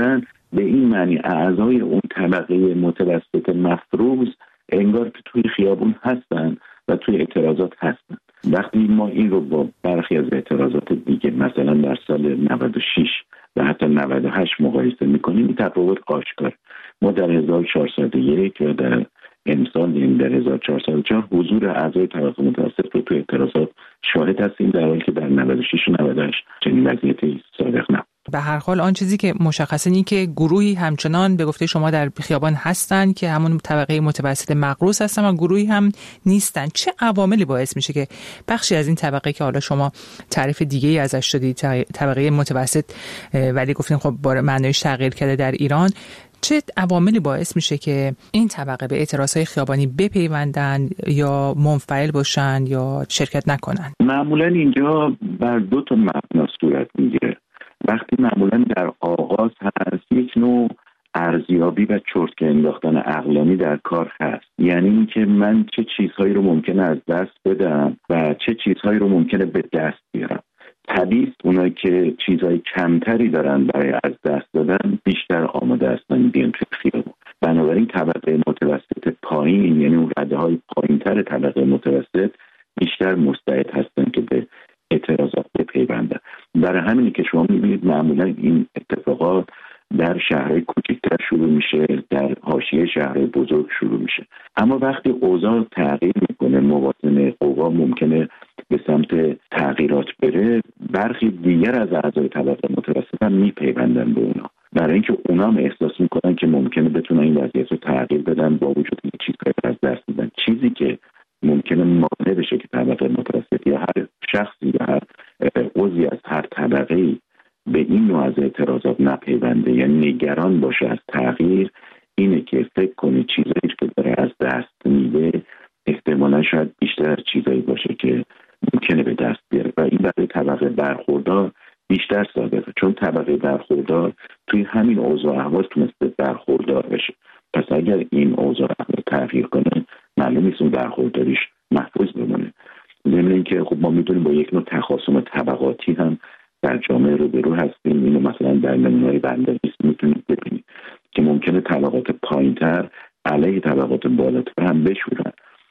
به این معنی اعضای اون طبقه متوسط مفروض انگار که توی خیابون هستن و توی اعتراضات هستن. وقتی ما این رو با برخی از اعتراضات دیگه مثلا در سال نود و شش و حتی نود و هشت مقایسه میکنیم، این تفاوت آشکار. ما در هزار و چهارصد و یک و در امسال یعنی در هزار و چهارصد و چهار حضور اعضای طبقه متوسط رو توی اعتراضات شاهد هستیم، در حالی که در نود و شش و نود و هشت چنین وضعیتی صادق نبود. به هر حال آن چیزی که مشخصه اینه که گروهی همچنان به گفته شما در خیابان هستن که همون طبقه متوسط مقروض هستن و گروهی هم نیستن. چه عواملی باعث میشه که بخشی از این طبقه که حالا شما تعریف دیگه ای ازش دادید، طبقه متوسط ولی گفتین خب با معنیش تغییر کرده در ایران، چه عواملی باعث میشه که این طبقه به اعتراضهای خیابانی بپیوندن یا منفعل باشن یا شرکت نکنن؟ معمولا اینجا بر دو تا مبنا صورت میگیره. وقتی معمولا در آغاز هست یک نوع ارزیابی و چرتکه انداختن عقلانی در کار هست، یعنی اینکه من چه چیزهایی رو ممکنه از دست بدم و چه چیزهایی رو ممکنه به دست بیارم. طبیعی است اونایی که چیزهای کمتری دارن برای از دست دادن بیشتر آماده هستن بیان توی خیابون. بنابراین طبقه متوسط پایین، یعنی اون رده های پایین تر طبقه متوسط، بیشتر مستعد هستن که به اعتراضات بپیوندن. برای همینه که شما میبینید معمولا این اتفاقات در شهرهای کوچکتر شروع میشه، در حاشیه شهرهای بزرگ شروع میشه. اما وقتی اوضاع تغییر میکنه، موازنه قوا ممکنه به سمت تغییرات بره، برخی دیگر از اعضای طبقه متوسط هم میپیوندن به اونا، برای اینکه اونا هم احساس میکنن که ممکنه بتونن این وضعیت رو تغییر بدن با وجود اینکه چیزهایی از دست میدن. چیزی که ممکنه مانع بشه که طبقه متوسط یا هر شخصی یا هر عضوی از هر طبقه‌ای به این نوع از اعتراضات نپیونده، یعنی نگران باشه از تغییر، اینه که فکر کنه چیزایی که داره از دست میده احتمالا شاید بیشتر از چیزایی باشه که ممکنه به دست بیاره و این برای طبقه برخوردار بیشتر صادقه، چون طبقه برخوردار توی همین اوضاع احوال تونسته برخوردار بشه. پس اگر این اوضاع احوال تغییر کنه معلوم نیست اون برخورداریش محفوظ بمونه. ضمن اینکه خب ما میدونیم با یک نوع تخاصم طبقاتی هم در جامعه روبرو هستیم. اینو مثلا در نمونه‌های بندریس میتونید ببینید که ممکنه طبقات پایینتر علیه طبقات بالاتر هم بشورن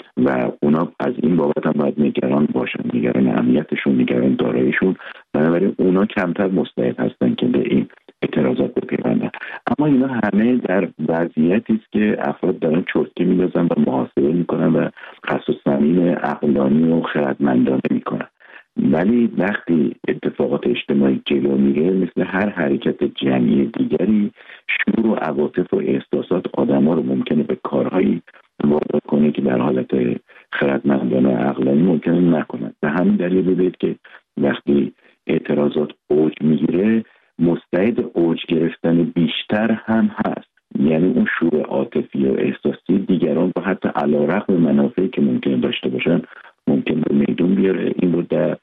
و اونا از این بابت هم باید نگران باشن، نگران امنیتشون، نگران داراییشون. بنابراین اونا کمتر مستعد هستن که به این اعتراضات بپیوندن. اما اینا همه در وضعیتی است که افراد دارن چرتکه می‌اندازن و محاسبه میکنن و قصد و صمیم عقلانی و خردمندانه میکنن. ولی وقتی اتفاقات اجتماعی جلو میره، مثل هر حرکت جمعی دیگری، شعور و عواطف و احساسات آدم‌ها رو ممکنه به کارهایی وادار کنه که در حالت خردمندانه و عقلانی ممکنه نکنن. به همین دلیل ببینید که وقتی اعتراضات اوج میگیره، مستعد اوج گرفتن بیشتر هم هست، یعنی اون شعور عاطفی و احساسی دیگران رو حتی علیرغم منافعی که ممکنه داشته باشن ممکن به میدون بیاره. این رو در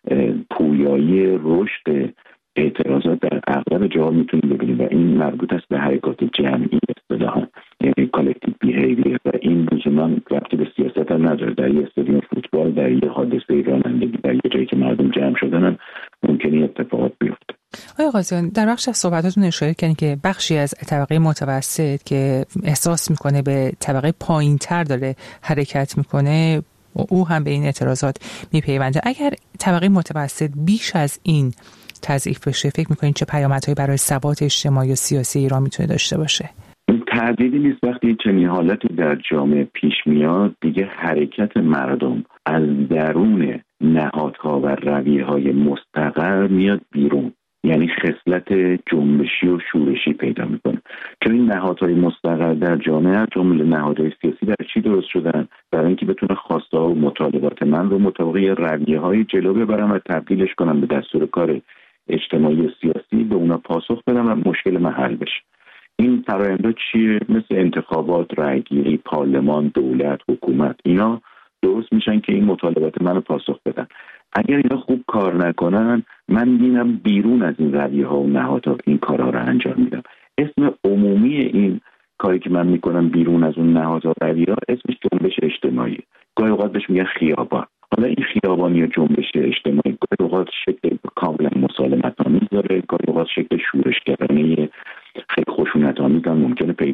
پویایی رشد اعتراضات در اغلب جاها میتونیم ببینیم و این مربوط است به حرکات جمعی اصطلاحاً، یعنی کالکتیو بیهیویر، و این لزوما ربطی به سیاست هم نداره. در یه استادیوم فوتبال، در یه حادثه رانندگی، در یه جایی که مردم جمع شدن هم ممکنه اتفاقات بیفته. آقای قاضیان، در بخش از صحبتاتون اشاره کردین که بخشی از طبقه متوسط که احساس میکنه به طبقه پایینتر داره حرکت میکنه، او هم به این اعتراضات میپیونده. اگر طبقه متوسط بیش از این تضعیف بشه، فکر میکنین چه پیامدهایی برای ثبات اجتماعی و سیاسی ایران میتونه داشته باشه؟ تردیدی نیست وقتی چنین حالتی در جامعه پیش میاد، دیگه حرکت مردم از درون نهادها و رویه‌های مستقر میاد بیرون، یعنی خصلت جنبشی و شورشی پیدا میکنه. چون این نهادهای مستقر در جامعه، جمله نهادهای سیاسی، در چی درست شدن؟ برای اینکه بتونه خواسته ها و مطالبات من رو مطابق رویه‌های جلو ببرن و تبدیلش کنن به دستور کار اجتماعی و سیاسی، به اونا پاسخ بدن و مشکل من حل بشه. این فرآیندها چیه؟ مثل انتخابات، رأیگیری، پارلمان، دولت، حکومت، اینا درست میشن که این مطالبات من رو پاسخ بدن. اگر اینا خوب کار نکنن، من میبینم بیرون از این رویه‌ها و نهادها این کارها رو انجام میدم. اسم عمومی این کاری که من میکنم بیرون از اون نهادها و رویه‌ها اسمش جنبش اجتماعی. گاهی اوقات بهش میگن خیابان. حالا این خیابانی یا جنبش اجتماعی گاهی اوقات شکل کاملا مسالمت‌آمیز داره، گاهی اوقات شکل شورشگرانه خیلی خوش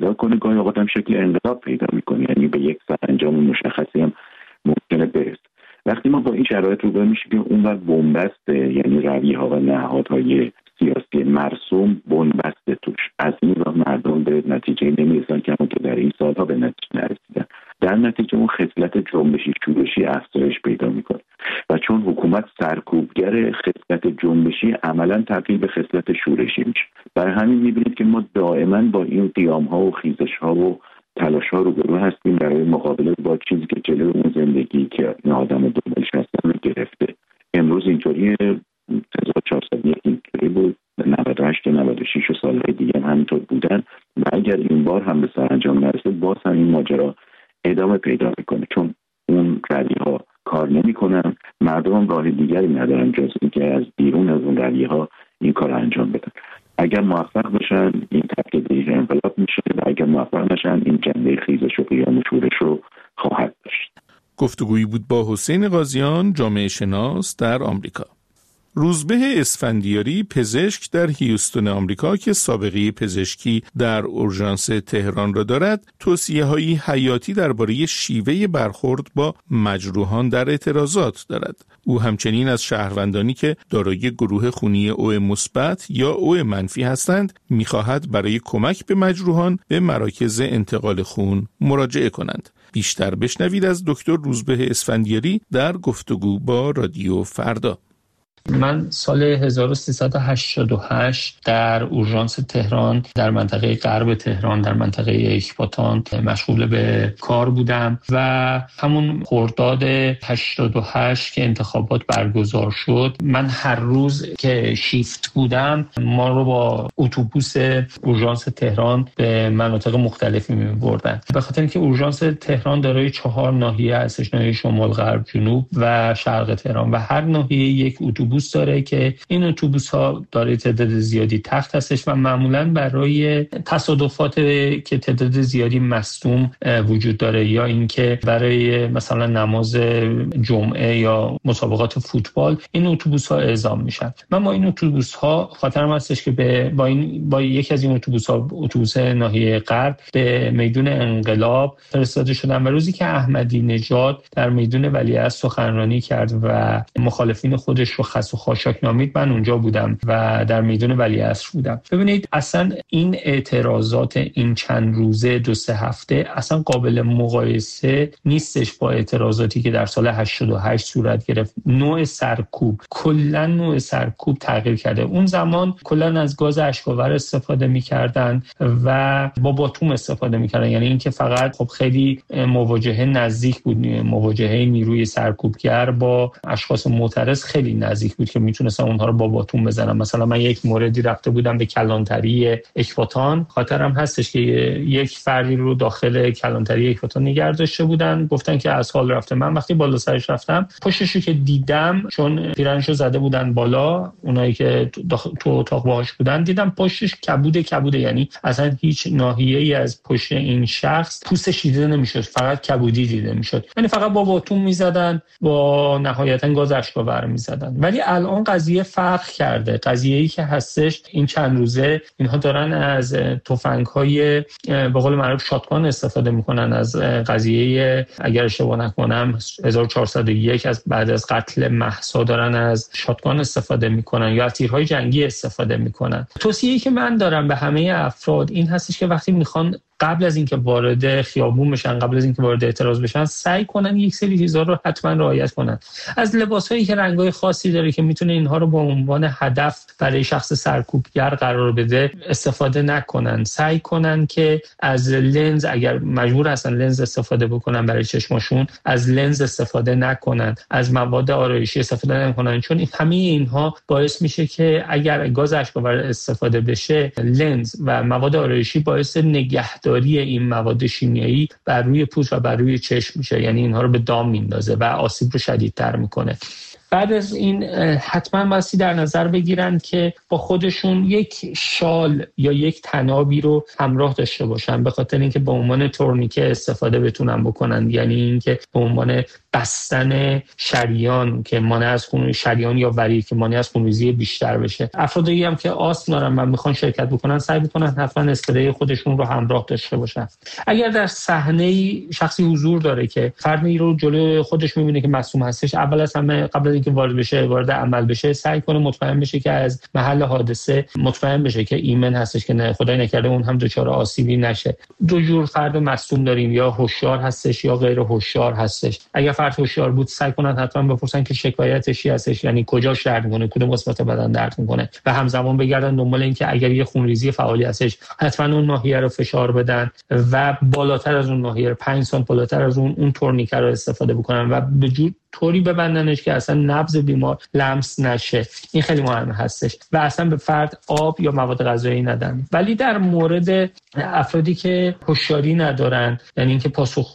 پیدا کنه، گاهی اوقات هم شکل انقلاب پیدا میکنه، یعنی به یک سرانجام مشخصی هم ممکنه برسه. وقتی ما با این شرایط روبرو میشیم که اونور بنبست، یعنی رویه‌ها و نهادهای سیاسی مرسوم بنبسته توش، از این راه مردم به نتیجه نمیرسن که همونطور در این سالها به نتیجه نرسیدن. در نتیجه اون خصلت جنبشی شورشی افزایش پیدا میکنه و چون حکومت سرکوبگر خصلت جنبشی عملا تبدیل به خصلت شورشی میشه. برای همین میبینید که ما دائما با این قیام‌ها و خیزش‌ها و تلاش‌ها روبرو هستیم برای مقابله با چیزی که جلوی اون زندگی که این آدم دنبالش هستن رو گرفته. امروز اینطوری هزار و چهارصد و یک اینطوری بود، نود و هشت و نود و شش و سالهای دیگه هم همینطور بودن و اگر این بار هم به سرانجام نرسه باز هم این ماجرا ادامه پیدا میکنه، چون اون رویه‌ها کار نمیکنن، مردم هم راه دیگری ندارن جز اینکه از بیرون از اون رویه‌ها این کار انجام بدن. اگر موفق بشن این تبدیل انقلاب میشه و اگر موفق نشن این جنبه خیزش و قیام و شورش رو خواهد داشت. گفتگویی بود با حسین قاضیان، جامعه شناس در آمریکا. روزبه اسفندیاری، پزشک در هیوستون آمریکا که سابقه پزشکی در اورژانس تهران را دارد، توصیه‌های حیاتی درباره شیوه برخورد با مجروحان در اعتراضات دارد. او همچنین از شهروندانی که دارای گروه خونی او مثبت یا او منفی هستند می‌خواهد برای کمک به مجروحان به مراکز انتقال خون مراجعه کنند. بیشتر بشنوید از دکتر روزبه اسفندیاری در گفتگو با رادیو فردا. من سال هزار و سیصد و هشتاد و هشت در اورژانس تهران در منطقه غرب تهران در منطقه اکباتان مشغول به کار بودم و همون خرداد هشتاد و هشت که انتخابات برگزار شد، من هر روز که شیفت بودم ما رو با اتوبوس اورژانس تهران به مناطق مختلفی می‌بردن، به خاطر اینکه اورژانس تهران دارای چهار ناحیه هستش، ناحیه شمال، غرب، جنوب و شرق تهران و هر ناحیه یک اتوبوس داره که این اتوبوس ها داره تعداد زیادی تخت هستش و معمولاً برای تصادفات که تعداد زیادی مصدوم وجود داره یا اینکه برای مثلا نماز جمعه یا مسابقات فوتبال این اتوبوس ها اعزام میشن. من با این اتوبوس ها خاطرم هستش که به با این با یکی از این اتوبوس ها، اتوبوس ناحیه غرب، به میدون انقلاب فرستاده شدم و روزی که احمدی نژاد در میدون ولیعصر سخنرانی کرد و مخالفین خودش رو خس و خاشاک نامید، من اونجا بودم و در میدون ولیعصر بودم. ببینید اصلا این اعتراضات این چند روزه دو سه هفته اصلا قابل مقایسه نیستش با اعتراضاتی که در سال هشتاد و هشت صورت گرفت. نوع سرکوب، کلا نوع سرکوب تغییر کرده. اون زمان کلا از گاز اشک‌آور استفاده می‌کردن و با باتوم استفاده می‌کردن، یعنی اینکه فقط خب خیلی مواجهه نزدیک بود، مواجهه نیروی سرکوبگر با اشخاص معترض خیلی نزدیک بود که میتونستم اونها رو با باتون بزنم. مثلا من یک موردی رفته بودم به کلانتری اکباتان، خاطرم هستش که یک فردی رو داخل کلانتری اکباتان نگه داشته بودن، گفتن که از حال رفته. من وقتی بالا سرش رفتم، پشتش رو که دیدم، چون پیرنشو زده بودن بالا، اونایی که تو اتاق باهاش بودن، دیدم پشتش کبوده کبوده، یعنی اصلا هیچ ناحیه‌ای از پشت این شخص پوستش دیده نمیشد، فقط کبودی دیده میشد، یعنی فقط با باتون میزدن، با نهایتا گاز اشک‌آور میزدن. ولی الان قضیه فرق کرده. قضیه‌ای که هستش این چند روزه اینها دارن از تفنگ‌های به قول معروف شاتگان استفاده میکنن. از قضیه اگر اشتباه نکنم هزار و چهارصد و یک از بعد از قتل مهسا دارن از شاتگان استفاده میکنن یا از تیرهای جنگی استفاده میکنن. توصیه‌ای که من دارم به همه افراد این هستش که وقتی میخوان قبل از اینکه وارد خیابون بشن، قبل از اینکه وارد اعتراض بشن، سعی کنن یک سری چیزا رو حتما رعایت کنن. از لباسایی که رنگ‌های خاصی داره که میتونه اینها رو به عنوان هدف برای شخص سرکوبگر قرار بده استفاده نکنن. سعی کنن که از لنز، اگر مجبور هستن لنز استفاده بکنن برای چشماشون، از لنز استفاده نکنن، از مواد آرایشی استفاده نکنن، چون این همه اینها باعث میشه که اگر گاز اشک‌آور استفاده بشه، لنز و مواد آرایشی باعث نگهداری داری این مواد شیمیایی بر روی پوست و بر روی چشم میشه، یعنی اینها رو به دام میندازه و آسیب رو شدیدتر میکنه. بعد از این حتما بایستی در نظر بگیرن که با خودشون یک شال یا یک تنابی رو همراه داشته باشن، به خاطر اینکه به عنوان تورنیکه استفاده بتونن بکنن، یعنی اینکه به عنوان بستن شریان که مانع از خون شریان یا وری که مانع از خونریزی بیشتر بشه. افرادی هم که آسم دارن و میخوان شرکت بکنن سعی بکنن حتما اسپری خودشون رو همراه داشته باشن. اگر در صحنه شخصی حضور داره که فردی رو جلوی خودش میبینه که مصدوم هستش، اول از همه قبل از اینکه وارد بشه وارد عمل بشه سعی کنه مطمئن بشه که از محل حادثه مطمئن بشه که ایمن هستش که نه خدای نکرده اون هم دچار آسیبی نشه. دو جور فرد مصدوم داریم، یا هوشیار هستش یا غیر هوشیار هستش. اگر فرد هوشیار بود سعی کنن حتما بپرسن که شکایتش چی هستش، یعنی کجاش درد میکنه، کدوم قسمت بدن درد میکنه و همزمان بگردن دنبال این که اگر یه خونریزی فعالی هستش حتما اون ناحیه رو فشار بدن و بالاتر از اون ناحیه پنج سانتی بالاتر از اون اون تورنیکه رو استفاده بکنن و به جور طوری ببندنش که اصلا نبض بیمار لمس نشه. این خیلی مهم هستش و اصلا به فرد آب یا مواد غذایی ندن. ولی در مورد افرادی که هوشیاری ندارن، یعنی اینکه پاسخ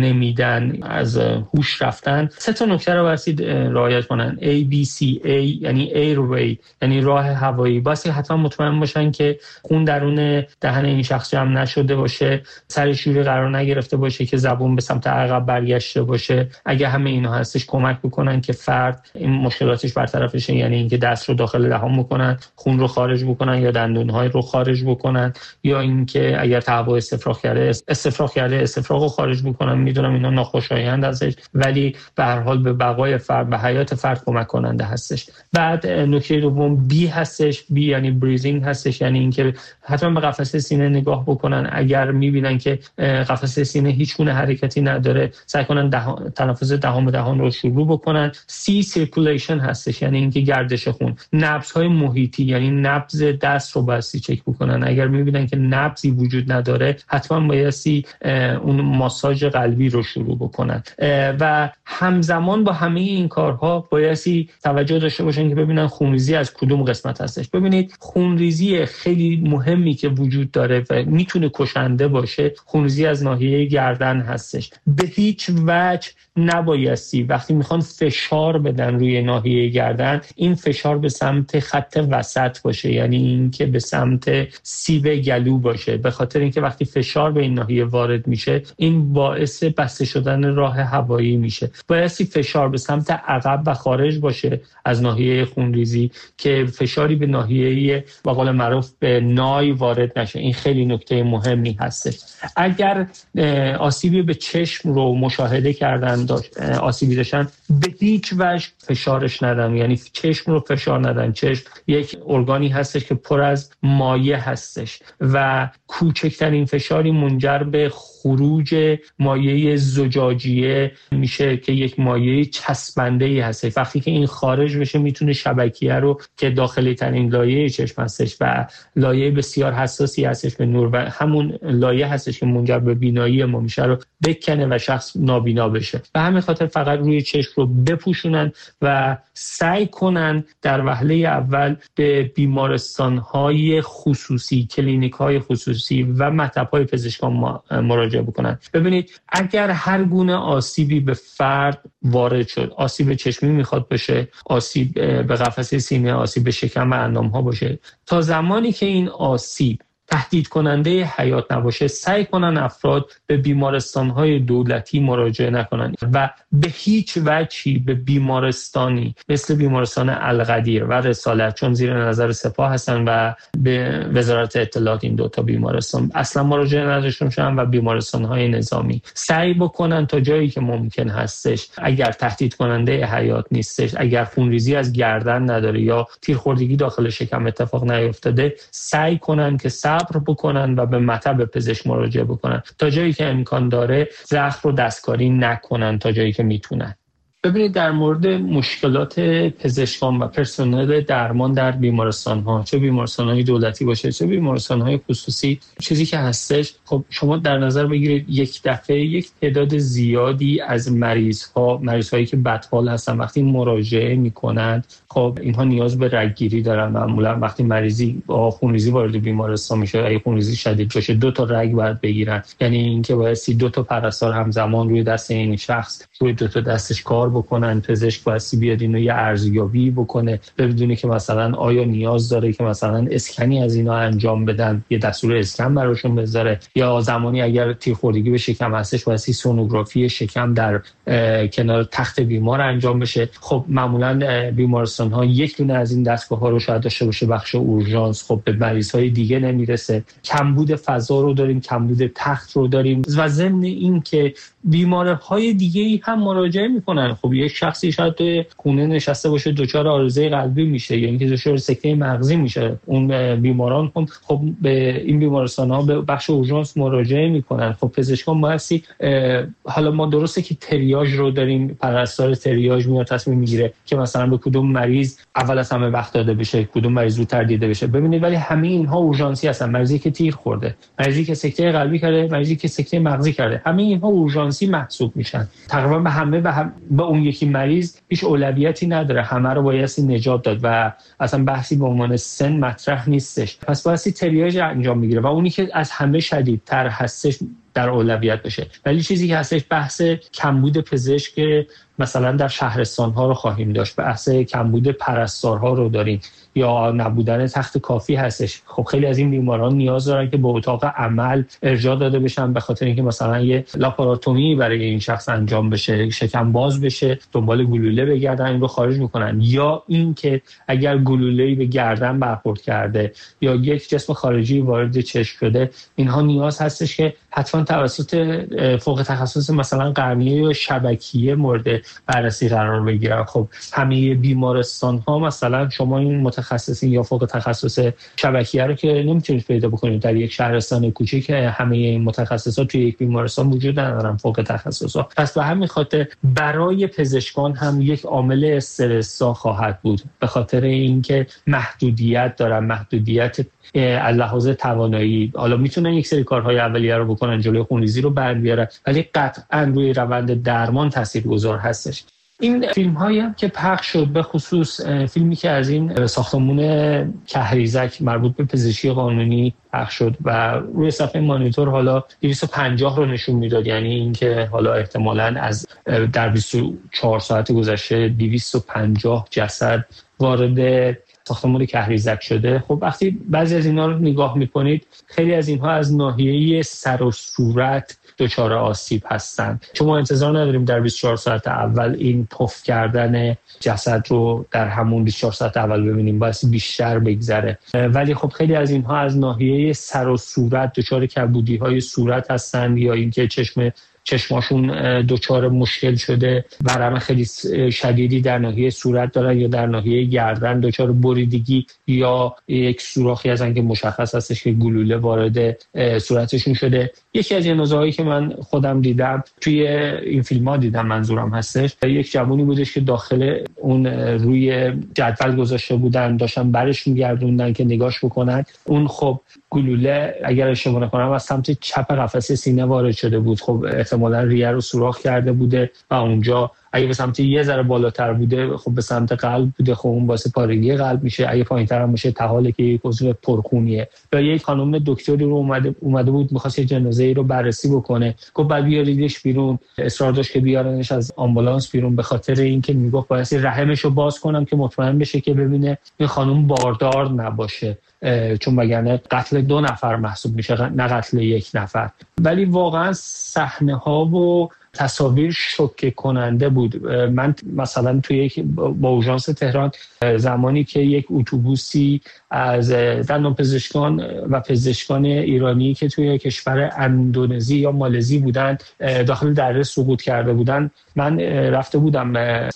نمیدن، از هوش رفتن، سه تا نکته رو باید رعایت کنن. A B C A یعنی airway یعنی راه هوایی. باید حتما مطمئن باشن که خون درون دهن این شخص جمع نشده باشه، سر شوری قرار نگرفته باشه که زبون به سمت عقب برگشته باشه. اگه همه اینا هست کمک بکنن که فرد این مشکلاتش برطرف بشه، یعنی اینکه دست رو داخل دهان بکنن، خون رو خارج بکنن یا دندون‌های رو خارج بکنن، یا اینکه اگر تهوع استفراغ کرده استفراغ کرده استفراغ رو خارج بکنن. میدونم اینا ناخوشایند ازش ولی به هر حال به بقای فرد، به حیات فرد کمک کننده هستش. بعد نکته دوم بی هستش. بی یعنی بریزینگ هستش، یعنی اینکه حتما به قفسه سینه نگاه بکنن. اگر میبینن که قفسه سینه هیچ گونه حرکتی نداره سعی کنن دهان تنفس دهان به دهان رو شروع بکنن. سی سیرکولیشن هستش، یعنی اینکه گردش خون. نبض‌های محیطی یعنی نبض دست رو بایستی چک بکنن. اگر میبینن که نبضی وجود نداره حتما بایستی اون ماساژ قلبی رو شروع بکنن و همزمان با همه این کارها بایستی توجه داشته باشن که ببینن خونریزی از کدوم قسمت هستش. ببینید خونریزی خیلی مهمی که وجود داره و میتونه کشنده باشه خونریزی از ناحیه گردن هستش. به هیچ وجه نبایستی وقتی میخوان فشار بدن روی ناحیه گردن این فشار به سمت خط وسط باشه، یعنی این که به سمت سیب گلو باشه، به خاطر اینکه وقتی فشار به این ناحیه وارد میشه این باعث بسته شدن راه هوایی میشه. بایستی فشار به سمت عقب و خارج باشه از ناحیه خونریزی که فشاری به ناحیه به قول معروف به نای وارد نشه. این خیلی نکته مهمی هستش. اگر آسیبی به چشم رو مشاهده کردن داشت آسیبی داشتن به هیچ وجه فشارش ندن، یعنی چشم رو فشار ندن. چشم یک ارگانی هستش که پر از مایع هستش و کوچکترین فشاری منجر به خروج مایع زجاجیه میشه که یک مایع چسبنده‌ای هست. وقتی که این خارج بشه میتونه شبکیه رو که داخلی ترین لایه چشم هستش و لایه بسیار حساسی هستش به نور و همون لایه هستش که منجر به بینایی ما میشه رو بکنه و شخص نابینا بشه. به همین خاطر فقط روی چشم رو بپوشونن و سعی کنن در وهله اول به بیمارستان‌های خصوصی، کلینیک‌های خصوصی و مطب‌های پزشکان مراجعه بکنن. ببینید اگر هر گونه آسیبی به فرد وارد شد، آسیب چشمی میخواد باشه، آسیب به قفسه سینه، آسیب به شکم و اندام‌ها باشه، تا زمانی که این آسیب تهدید کننده حیات نباشه سعی کنن افراد به بیمارستان‌های دولتی مراجعه نکنن و به هیچ وجهی به بیمارستانی مثل بیمارستان القدیر و رسالت، چون زیر نظر سپاه هستن و به وزارت اطلاعات این دوتا بیمارستان اصلا مراجعه نداشته باشن و بیمارستان‌های نظامی سعی بکنن تا جایی که ممکن هستش اگر تهدید کننده حیات نیستش، اگر خونریزی از گردن نداره یا تیرخوردگی داخل شکم اتفاق نیفتاده، سعی کنن که صبر بکنن و به مطب پزشک مراجعه بکنن تا جایی که امکان داره زخم رو دستکاری نکنن تا جایی که میتونن. ببینید در مورد مشکلات پزشکان و پرسنل درمان در بیمارستان ها، چه بیمارستان های دولتی باشه چه بیمارستان های خصوصی، چیزی که هستش خب شما در نظر بگیرید یک دفعه یک تعداد زیادی از مریض ها مریض هایی که بدحال هستن وقتی مراجعه میکنند خب اینها نیاز به رگگیری دارن. معمولا وقتی مریضی با خونریزی وارد بیمارستان میشه، اگه خونریزی شدید باشه دو تا رگ باید بگیرن، یعنی اینکه باید دو تا پرستار همزمان روی دست این شخص روی دو تا دستش کار بکنن، پزشک بایستی بیاد اینو یه ارزیابی بکنه ببینه که مثلا آیا نیاز داره که مثلا اسکنی از اینا انجام بدن، یه دستور اسکن براشون بذاره، یا زمانی اگر تیرخوردگی به شکم هستش بایستی سونوگرافی شکم در کنار تخت بیمار انجام بشه. خب معمولا بیمارستان ها یک دونه از این دستگاه ها رو شاید داشته باشه، بخش اورژانس خب به مریض های دیگه نمیرسه، کمبود فضا رو داریم، کمبود تخت رو داریم و ضمن این که بیمارهای دیگه ای هم مراجعه میکنن. خب یک شخصی شاید توی خونه نشسته باشه دچار عارضه قلبی میشه یا اینکه دچار سکته مغزی میشه، اون بیماران هم خب به این بیمارستان ها به بخش اورژانس مراجعه میکنن. خب پزشکان بایستی حالا ما درسته که تریاج رو داریم، پرستار تریاج میاد تصمیم میگیره که مثلا به کدوم مریض اول از همه وقت داده بشه، کدوم مریض زودتر دیده بشه. ببینید ولی همه اینها اورژانسی هستن، مریضی که تیر خورده، مریضی که سکته قلبی کرده، مریضی که سکته مغزی کرده، همه اینها اورژانسی محسوب میشن. تقریبا به همه به, هم... به اون یکی مریض هیچ اولویتی نداره، همه رو بایستی نجات داد و اصلا بحثی به عنوان سن مطرح نیستش. پس بایستی تریاج انجام میگیره و اونی که از همه شدیدتر هستش در اولویت بشه. ولی چیزی که هستش بحث کمبود پزشک مثلا در شهرستان ها رو خواهیم داشت، بحث کمبود پرستارها رو داریم یا نبودن تخت کافی هستش. خب خیلی از این بیماران نیاز دارن که به اتاق عمل ارجاع داده بشن به خاطر اینکه مثلا یه لاپاراتومی برای این شخص انجام بشه، شکم باز بشه، دنبال گلوله بگردن این رو خارج میکنن، یا اینکه اگر گلوله‌ای به گردن برخورد کرده یا یک جسم خارجی وارد چشم شده، اینها نیاز هستش که حتما توسط فوق تخصص مثلا قرنیه یا شبکیه مورد بررسی قرار بگیرن. خب همه بیمارستان ها مثلا شما این متخصصین یا فوق تخصص شبکیه رو که نمیتونید پیدا بکنید در یک شهرستان کوچیک، همه این متخصصات توی یک بیمارستان وجود ندارن فوق تخصصا. پس به همین خاطر برای پزشکان هم یک عامل استرسا خواهد بود به خاطر اینکه محدودیت دارن، محدودیت از لحاظ توانایی. حالا میتونن یک سری کارهای اولیه رو بکنن، جلوی خونریزی رو بر بیارن، ولی قطعا روی روند درمان تاثیرگذار هستش. این فیلم هایی هم که پخش شد، به خصوص فیلمی که از این ساختمون کهریزک مربوط به پزشکی قانونی پخش شد و روی صفحه مانیتور حالا دویست و پنجاه رو نشون میداد، یعنی اینکه حالا احتمالاً از در بیست و چهار ساعت گذشته دویست و پنجاه جسد وارد ساختمان کهریزک شده. خب وقتی بعضی از اینا رو نگاه میکنید، خیلی از اینها از ناحیه سر و صورت دچار آسیب هستن، چون ما انتظار نداریم در بیست و چهار ساعت اول این پف کردن جسد رو در همون بیست و چهار ساعت اول ببینیم، باید بیشتر بگذره. ولی خب خیلی از اینها از ناحیه سر و صورت دچار کبودی های صورت هستن یا اینکه چشم چشماشون دچار مشکل شده، ورم خیلی شدیدی در ناحیه صورت دارن یا در ناحیه گردن دچار بریدگی یا یک سوراخی هستن که مشخص هستش که گلوله وارد صورتشون شده. یکی از این نوزهایی که من خودم دیدم توی این فیلم ها دیدم منظورم هستش، یک جوانی بودش که داخل اون روی جدول گذاشته بودن، داشتن برش میگردوندن که نگاش بکنن. اون خب گلوله اگر اشتباه نکنم از سمت چپ قفسه سینه وارد شده بود. خب احتمالاً ریه رو سوراخ کرده بوده و اونجا اگه به سمت یه ذره بالاتر بوده خب به سمت قلب بوده، خب اون واسه پارگی قلب میشه. اگه پایین‌تر هم باشه تحاله که یک عضو پرخونیه. یا یک خانم دکتری رو اومده اومده بود می‌خواست جنازه‌ای رو بررسی بکنه، گفت بعد بیاریدش بیرون، اصرار داشت که بیارنش از آمبولانس بیرون به خاطر اینکه میگفت باید رحمش رو باز کنم که مطمئن بشه که ببینه این خانم باردار نباشه، چون وگرنه قتل دو نفر محسوب میشه نه قتل یک نفر. ولی واقعا صحنه ها و تصاویر شوکه کننده بود. من مثلا توی یک با اورژانس تهران زمانی که یک اتوبوسی از دندانپزشکان و پزشکان ایرانی که توی کشور اندونزی یا مالزی بودن داخل دره سقوط کرده بودن، من رفته بودم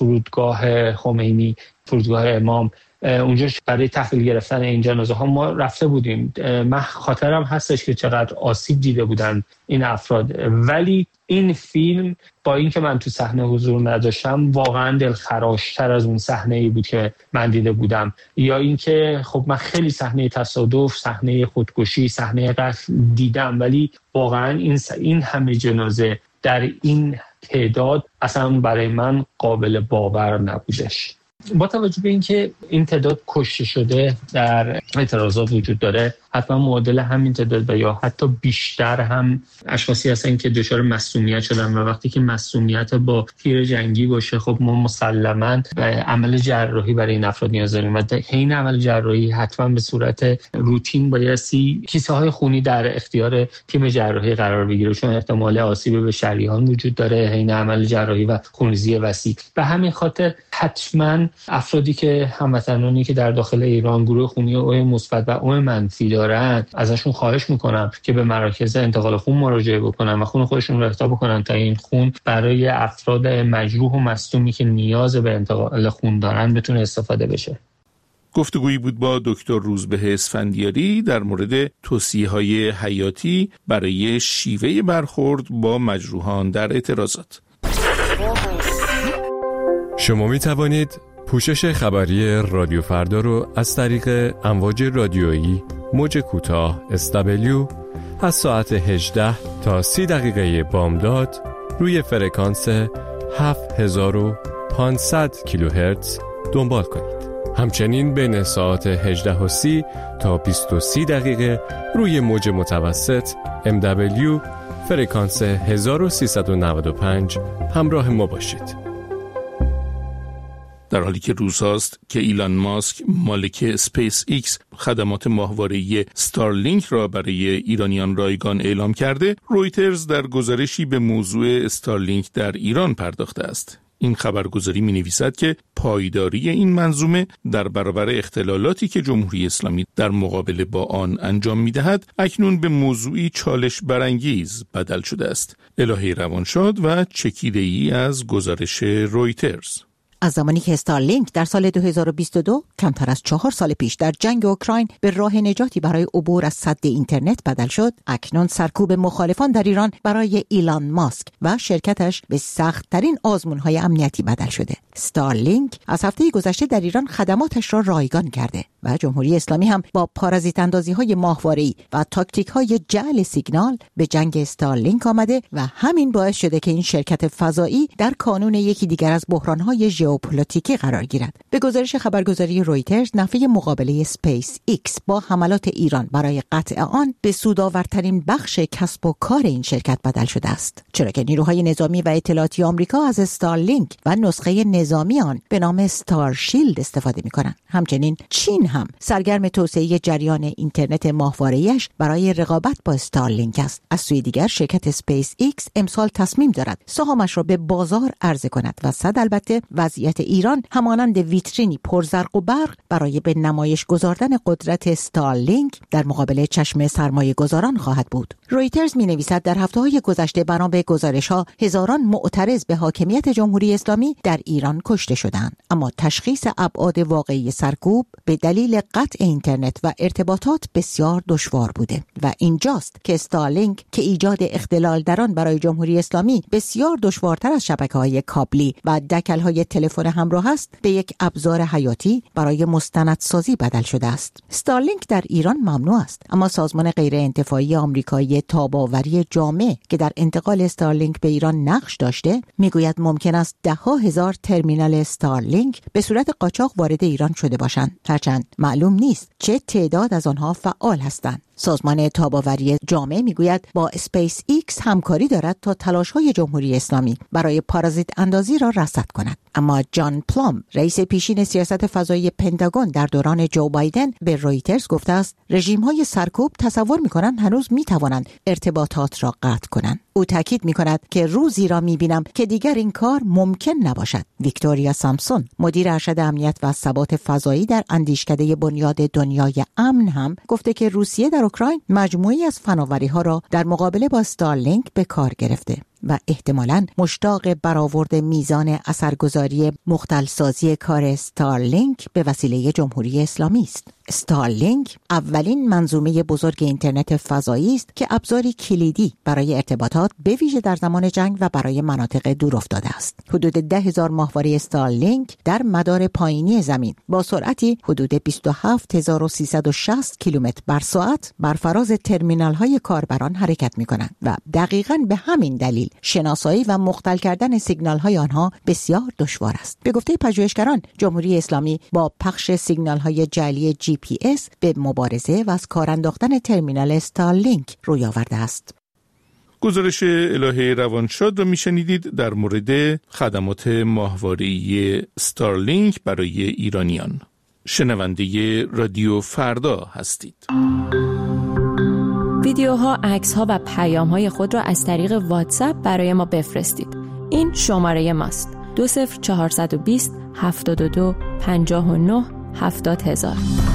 فرودگاه خمینی، فرودگاه امام، اونجا برای تحویل گرفتن این جنازه ها ما رفته بودیم. من خاطرم هستش که چقدر آسیب دیده بودن این افراد، ولی این فیلم با اینکه من تو صحنه حضور نداشتم واقعا دلخراشتر از اون صحنه‌ای بود که من دیده بودم. یا اینکه خب من خیلی صحنه تصادف، صحنه خودکشی، صحنه قتل دیدم، ولی واقعا این این همه جنازه در این تعداد اصلا برای من قابل باور نبودش. با توجه به اینکه این تعداد کشته شده در اعتراضات وجود داره، حتما معادل همین تعداد و یا حتی بیشتر هم اشخاصی هستن که دچار مسمومیت شدن و وقتی که مسمومیت با تیر جنگی باشه خب ما مسلماً به عمل جراحی برای این افراد نیاز داریم و حین عمل جراحی حتما به صورت روتین بایستی کیسه های خونی در اختیار تیم جراحی قرار بگیره، چون احتمال آسیب به شریان وجود داره حین عمل جراحی و خونریزی وسیع. به همین خاطر حتما افرادی که هموطنانی که در داخل ایران گروه خونی او مثبت و او منفی دارن، ازشون خواهش میکنم که به مراکز انتقال خون مراجعه بکنن و خون خودشون رو اهدا بکنن تا این خون برای افراد مجروح و مصدومی که نیاز به انتقال خون دارن بتونه استفاده بشه. گفتگویی بود با دکتر روزبه اسفندیاری در مورد توصیه‌های حیاتی برای شیوه برخورد با مجروحان در اعتراضات. شما می توانید پوشش خبری رادیو فردا رو از طریق امواج رادیویی موج کوتاه اس دبلیو از ساعت هجده تا سی دقیقه بامداد روی فرکانس هفت هزار و پانصد کیلوهرتز دنبال کنید. همچنین بین ساعت هجده و سی تا بیست و سه دقیقه روی موج متوسط ام دبلیو فرکانس هزار و سیصد و نود و پنج همراه ما باشید. در حالی که روزهاست که ایلان ماسک مالک اسپیس ایکس خدمات ماهواره‌ای ستارلینک را برای ایرانیان رایگان اعلام کرده، رویترز در گزارشی به موضوع استارلینک در ایران پرداخته است. این خبرگزاری می‌نویسد که پایداری این منظومه در برابر اختلالاتی که جمهوری اسلامی در مقابله با آن انجام می‌دهد، اکنون به موضوعی چالش برانگیز بدل شده است. الهی روانشاد و چکیده‌ای از گزارش رویترز. از زمانی که استارلینک در سال دو هزار و بیست و دو کمتر از چهار سال پیش در جنگ اوکراین به راه نجاتی برای عبور از سد اینترنت بدل شد، اکنون سرکوب مخالفان در ایران برای ایلان ماسک و شرکتش به سخت‌ترین آزمون‌های امنیتی بدل شده. استارلینک از هفته گذشته در ایران خدماتش را رایگان کرده و جمهوری اسلامی هم با پارازیت اندازی‌های ماهواره‌ای و تاکتیک‌های جعل سیگنال به جنگ استارلینک آمده و همین باعث شده که این شرکت فضایی در کانون یکی دیگر از بحران‌های ژئوپلیتیکی قرار گیرد. به گزارش خبرگزاری رویترز، نفی مقابله اسپیس ایکس با حملات ایران برای قطع آن به سودآورترین بخش کسب و کار این شرکت بدل شده است، چرا که نیروهای نظامی و اطلاعاتی آمریکا از استارلینک و نسخه نظامی آن به نام استارشیلد استفاده می‌کنند. همچنین چین هم سرگرم توسعه جریان اینترنت ماهواره‌ایش برای رقابت با استارلینک است. از سوی دیگر شرکت اسپیس ایکس امسال تصمیم دارد سهامش را به بازار عرضه کند و صد البته وضعیت ایران همانند ویترینی پرزرق و برق برای به نمایش گذاردن قدرت استارلینک در مقابل چشم سرمایه گذاران خواهد بود. رویترز می نویسد در هفته‌های گذشته بنا به گزارش‌ها هزاران معترض به حاکمیت جمهوری اسلامی در ایران کشته شدند، اما تشخیص ابعاد واقعی سرکوب به دلیل قطع اینترنت و ارتباطات بسیار دشوار بوده و اینجاست که استارلینک که ایجاد اختلال در آن برای جمهوری اسلامی بسیار دشوارتر از شبکه‌های کابلی و دکل‌های تلفن همراه است، به یک ابزار حیاتی برای مستندسازی بدل شده است. استارلینک در ایران ممنوع است، اما سازمان غیرانتفاعی آمریکایی تاب‌آوری جامع که در انتقال استارلینک به ایران نقش داشته، میگوید ممکن است ده ها هزار ترمینال استارلینک به صورت قاچاق وارد ایران شده باشند، هرچند معلوم نیست چه تعداد از آنها فعال هستند. سازمان تاب‌آوری جامع میگوید با اسپیس ایکس همکاری دارد تا تلاش‌های جمهوری اسلامی برای پارازیت اندازی را رصد کند، اما جان پلام، رئیس پیشین سیاست فضایی پنتاگون در دوران جو بایدن، به رویترز گفته است رژیم‌های سرکوب تصور می‌کنند هنوز می‌توانند ارتباطات را قطع کنند. او تاکید می‌کند که روزی را می‌بینم که دیگر این کار ممکن نباشد. ویکتوریا سامسون، مدیر ارشد امنیت و ثبات فضایی در اندیشکده بنیاد دنیای امن، هم گفته که روسیه در اوکراین مجموعی از فناوری‌ها را در مقابله با استارلینک به کار گرفته و احتمالاً مشتاق برآورد میزان اثرگذاری مختلسازی کار استارلینک به وسیله جمهوری اسلامی است. استارلینک اولین منظومه بزرگ اینترنت فضایی است که ابزاری کلیدی برای ارتباطات به ویژه در زمان جنگ و برای مناطق دور افتاده است. حدود ده هزار ماهواره استارلینک در مدار پایینی زمین با سرعتی حدود بیست و هفت هزار و سیصد و شصت کیلومتر بر ساعت بر فراز ترمینال‌های کاربران حرکت می‌کنند و دقیقاً به همین دلیل شناسایی و مختل کردن سیگنال‌های آنها بسیار دشوار است. به گفته پژوهشگران، جمهوری اسلامی با پخش سیگنال‌های جعلی جی پی اس به مبارزه و از کار انداختن ترمینال استارلینک روی آورده است. گزارش الهه روانشاد را میشنیدید در مورد خدمات ماهواره‌ای استارلینک برای ایرانیان. شنونده رادیو فردا هستید. ویدیوها، عکس‌ها و پیام‌های خود را از طریق واتساپ برای ما بفرستید. این شماره ماست: دو صفر چهارصد و بیست هفتاد و دو پنجاه و نه هفتاد هزار.